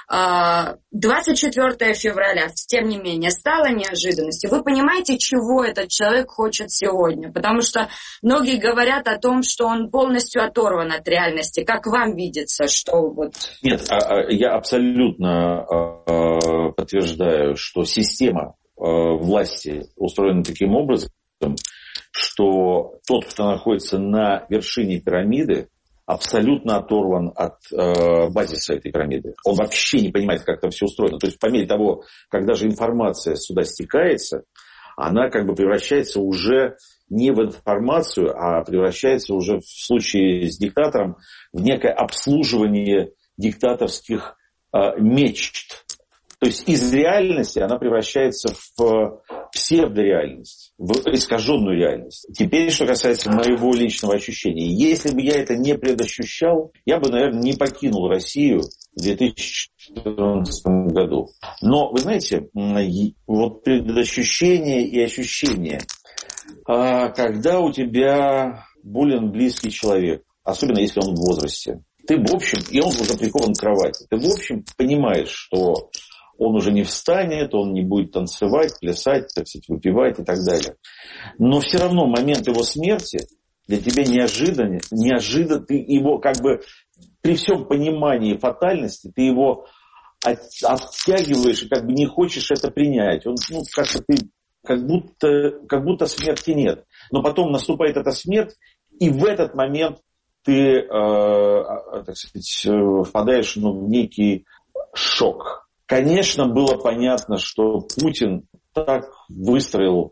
24 февраля, тем не менее, стало неожиданностью. Вы понимаете, чего этот человек хочет сегодня? Потому что многие говорят о том, что он полностью оторван от реальности. Как вам видится, что вот... Нет, я абсолютно подтверждаю, что система власти устроена таким образом, что тот, кто находится на вершине пирамиды, абсолютно оторван от базиса этой пирамиды. Он вообще не понимает, как там все устроено. То есть по мере того, когда же информация сюда стекается, она как бы превращается уже не в информацию, а превращается уже в случае с диктатором в некое обслуживание диктаторских мечт. То есть из реальности она превращается в псевдореальность, в искаженную реальность. Теперь, что касается моего личного ощущения. Если бы я это не предощущал, я бы, наверное, не покинул Россию в 2014 году. Но, вы знаете, вот предощущение и ощущение, когда у тебя болен близкий человек, особенно если он в возрасте, ты в общем, и он уже прикован к кровати, ты в общем понимаешь, что он уже не встанет, он не будет танцевать, плясать, так сказать, выпивать и так далее. Но все равно момент его смерти для тебя неожиданно, ты его как бы при всем понимании фатальности, ты его оттягиваешь и как бы не хочешь это принять. Он, как-то ты, как будто смерти нет. Но потом наступает эта смерть, и в этот момент ты, так сказать, впадаешь в некий шок. Конечно, было понятно, что Путин так выстроил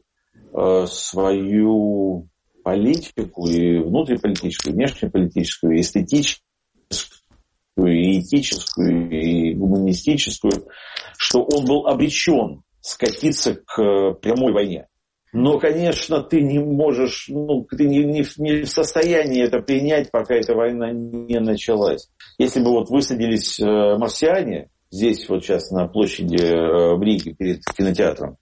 свою политику, и внутриполитическую, и внешнеполитическую, и эстетическую, и этическую, и гуманистическую, что он был обречен скатиться к прямой войне. Но, конечно, ты не можешь, ты не в состоянии это принять, пока эта война не началась. Если бы вот высадились марсиане, здесь вот сейчас на площади в Риге перед кинотеатром,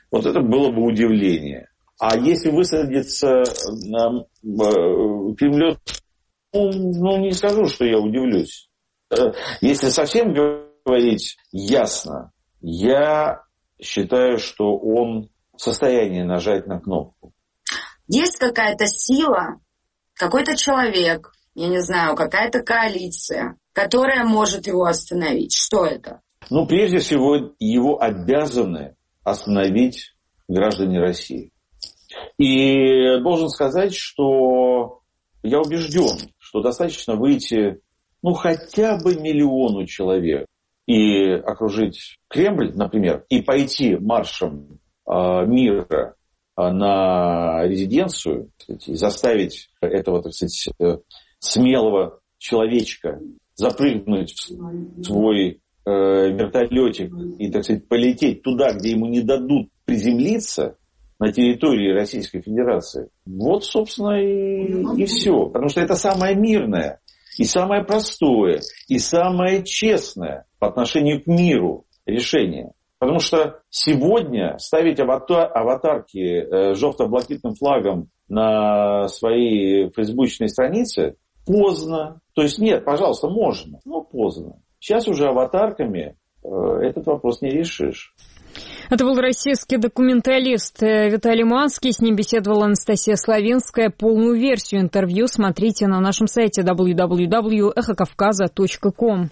Вот это было бы удивление. А если высадится кремлевский, ну, не скажу, что я удивлюсь. Если совсем говорить ясно, я считаю, что он в состоянии нажать на кнопку. Есть какая-то сила, какой-то человек, я не знаю, какая-то коалиция, которая может его остановить. Что это? Ну, прежде всего, его обязаны остановить граждане России. И должен сказать, что я убежден, что достаточно выйти, ну, хотя бы 1 миллиону человек и окружить Кремль, например, и пойти маршем мира на резиденцию, и заставить этого, так сказать, смелого человечка запрыгнуть в свой вертолетик и, так сказать, полететь туда, где ему не дадут приземлиться, на территории Российской Федерации. Вот, собственно, и все. Потому что это самое мирное, и самое простое, и самое честное по отношению к миру решение. Потому что сегодня ставить аватарки желто-блакитным флагом на свои фейсбучные страницы поздно. То есть нет, пожалуйста, можно, но поздно. Сейчас уже аватарками этот вопрос не решишь. Это был российский документалист Виталий Манский. С ним беседовала Анастасия Славинская. Полную версию интервью смотрите на нашем сайте www.эхокавказа.ком.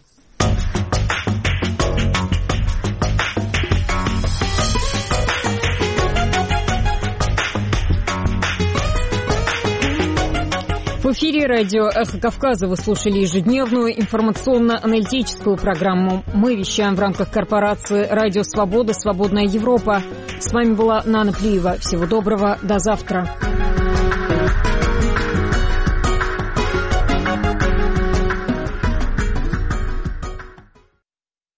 В эфире радио «Эхо Кавказа» вы слушали ежедневную информационно-аналитическую программу. Мы вещаем в рамках корпорации «Радио Свобода. Свободная Европа». С вами была Нана Плиева. Всего доброго. До завтра.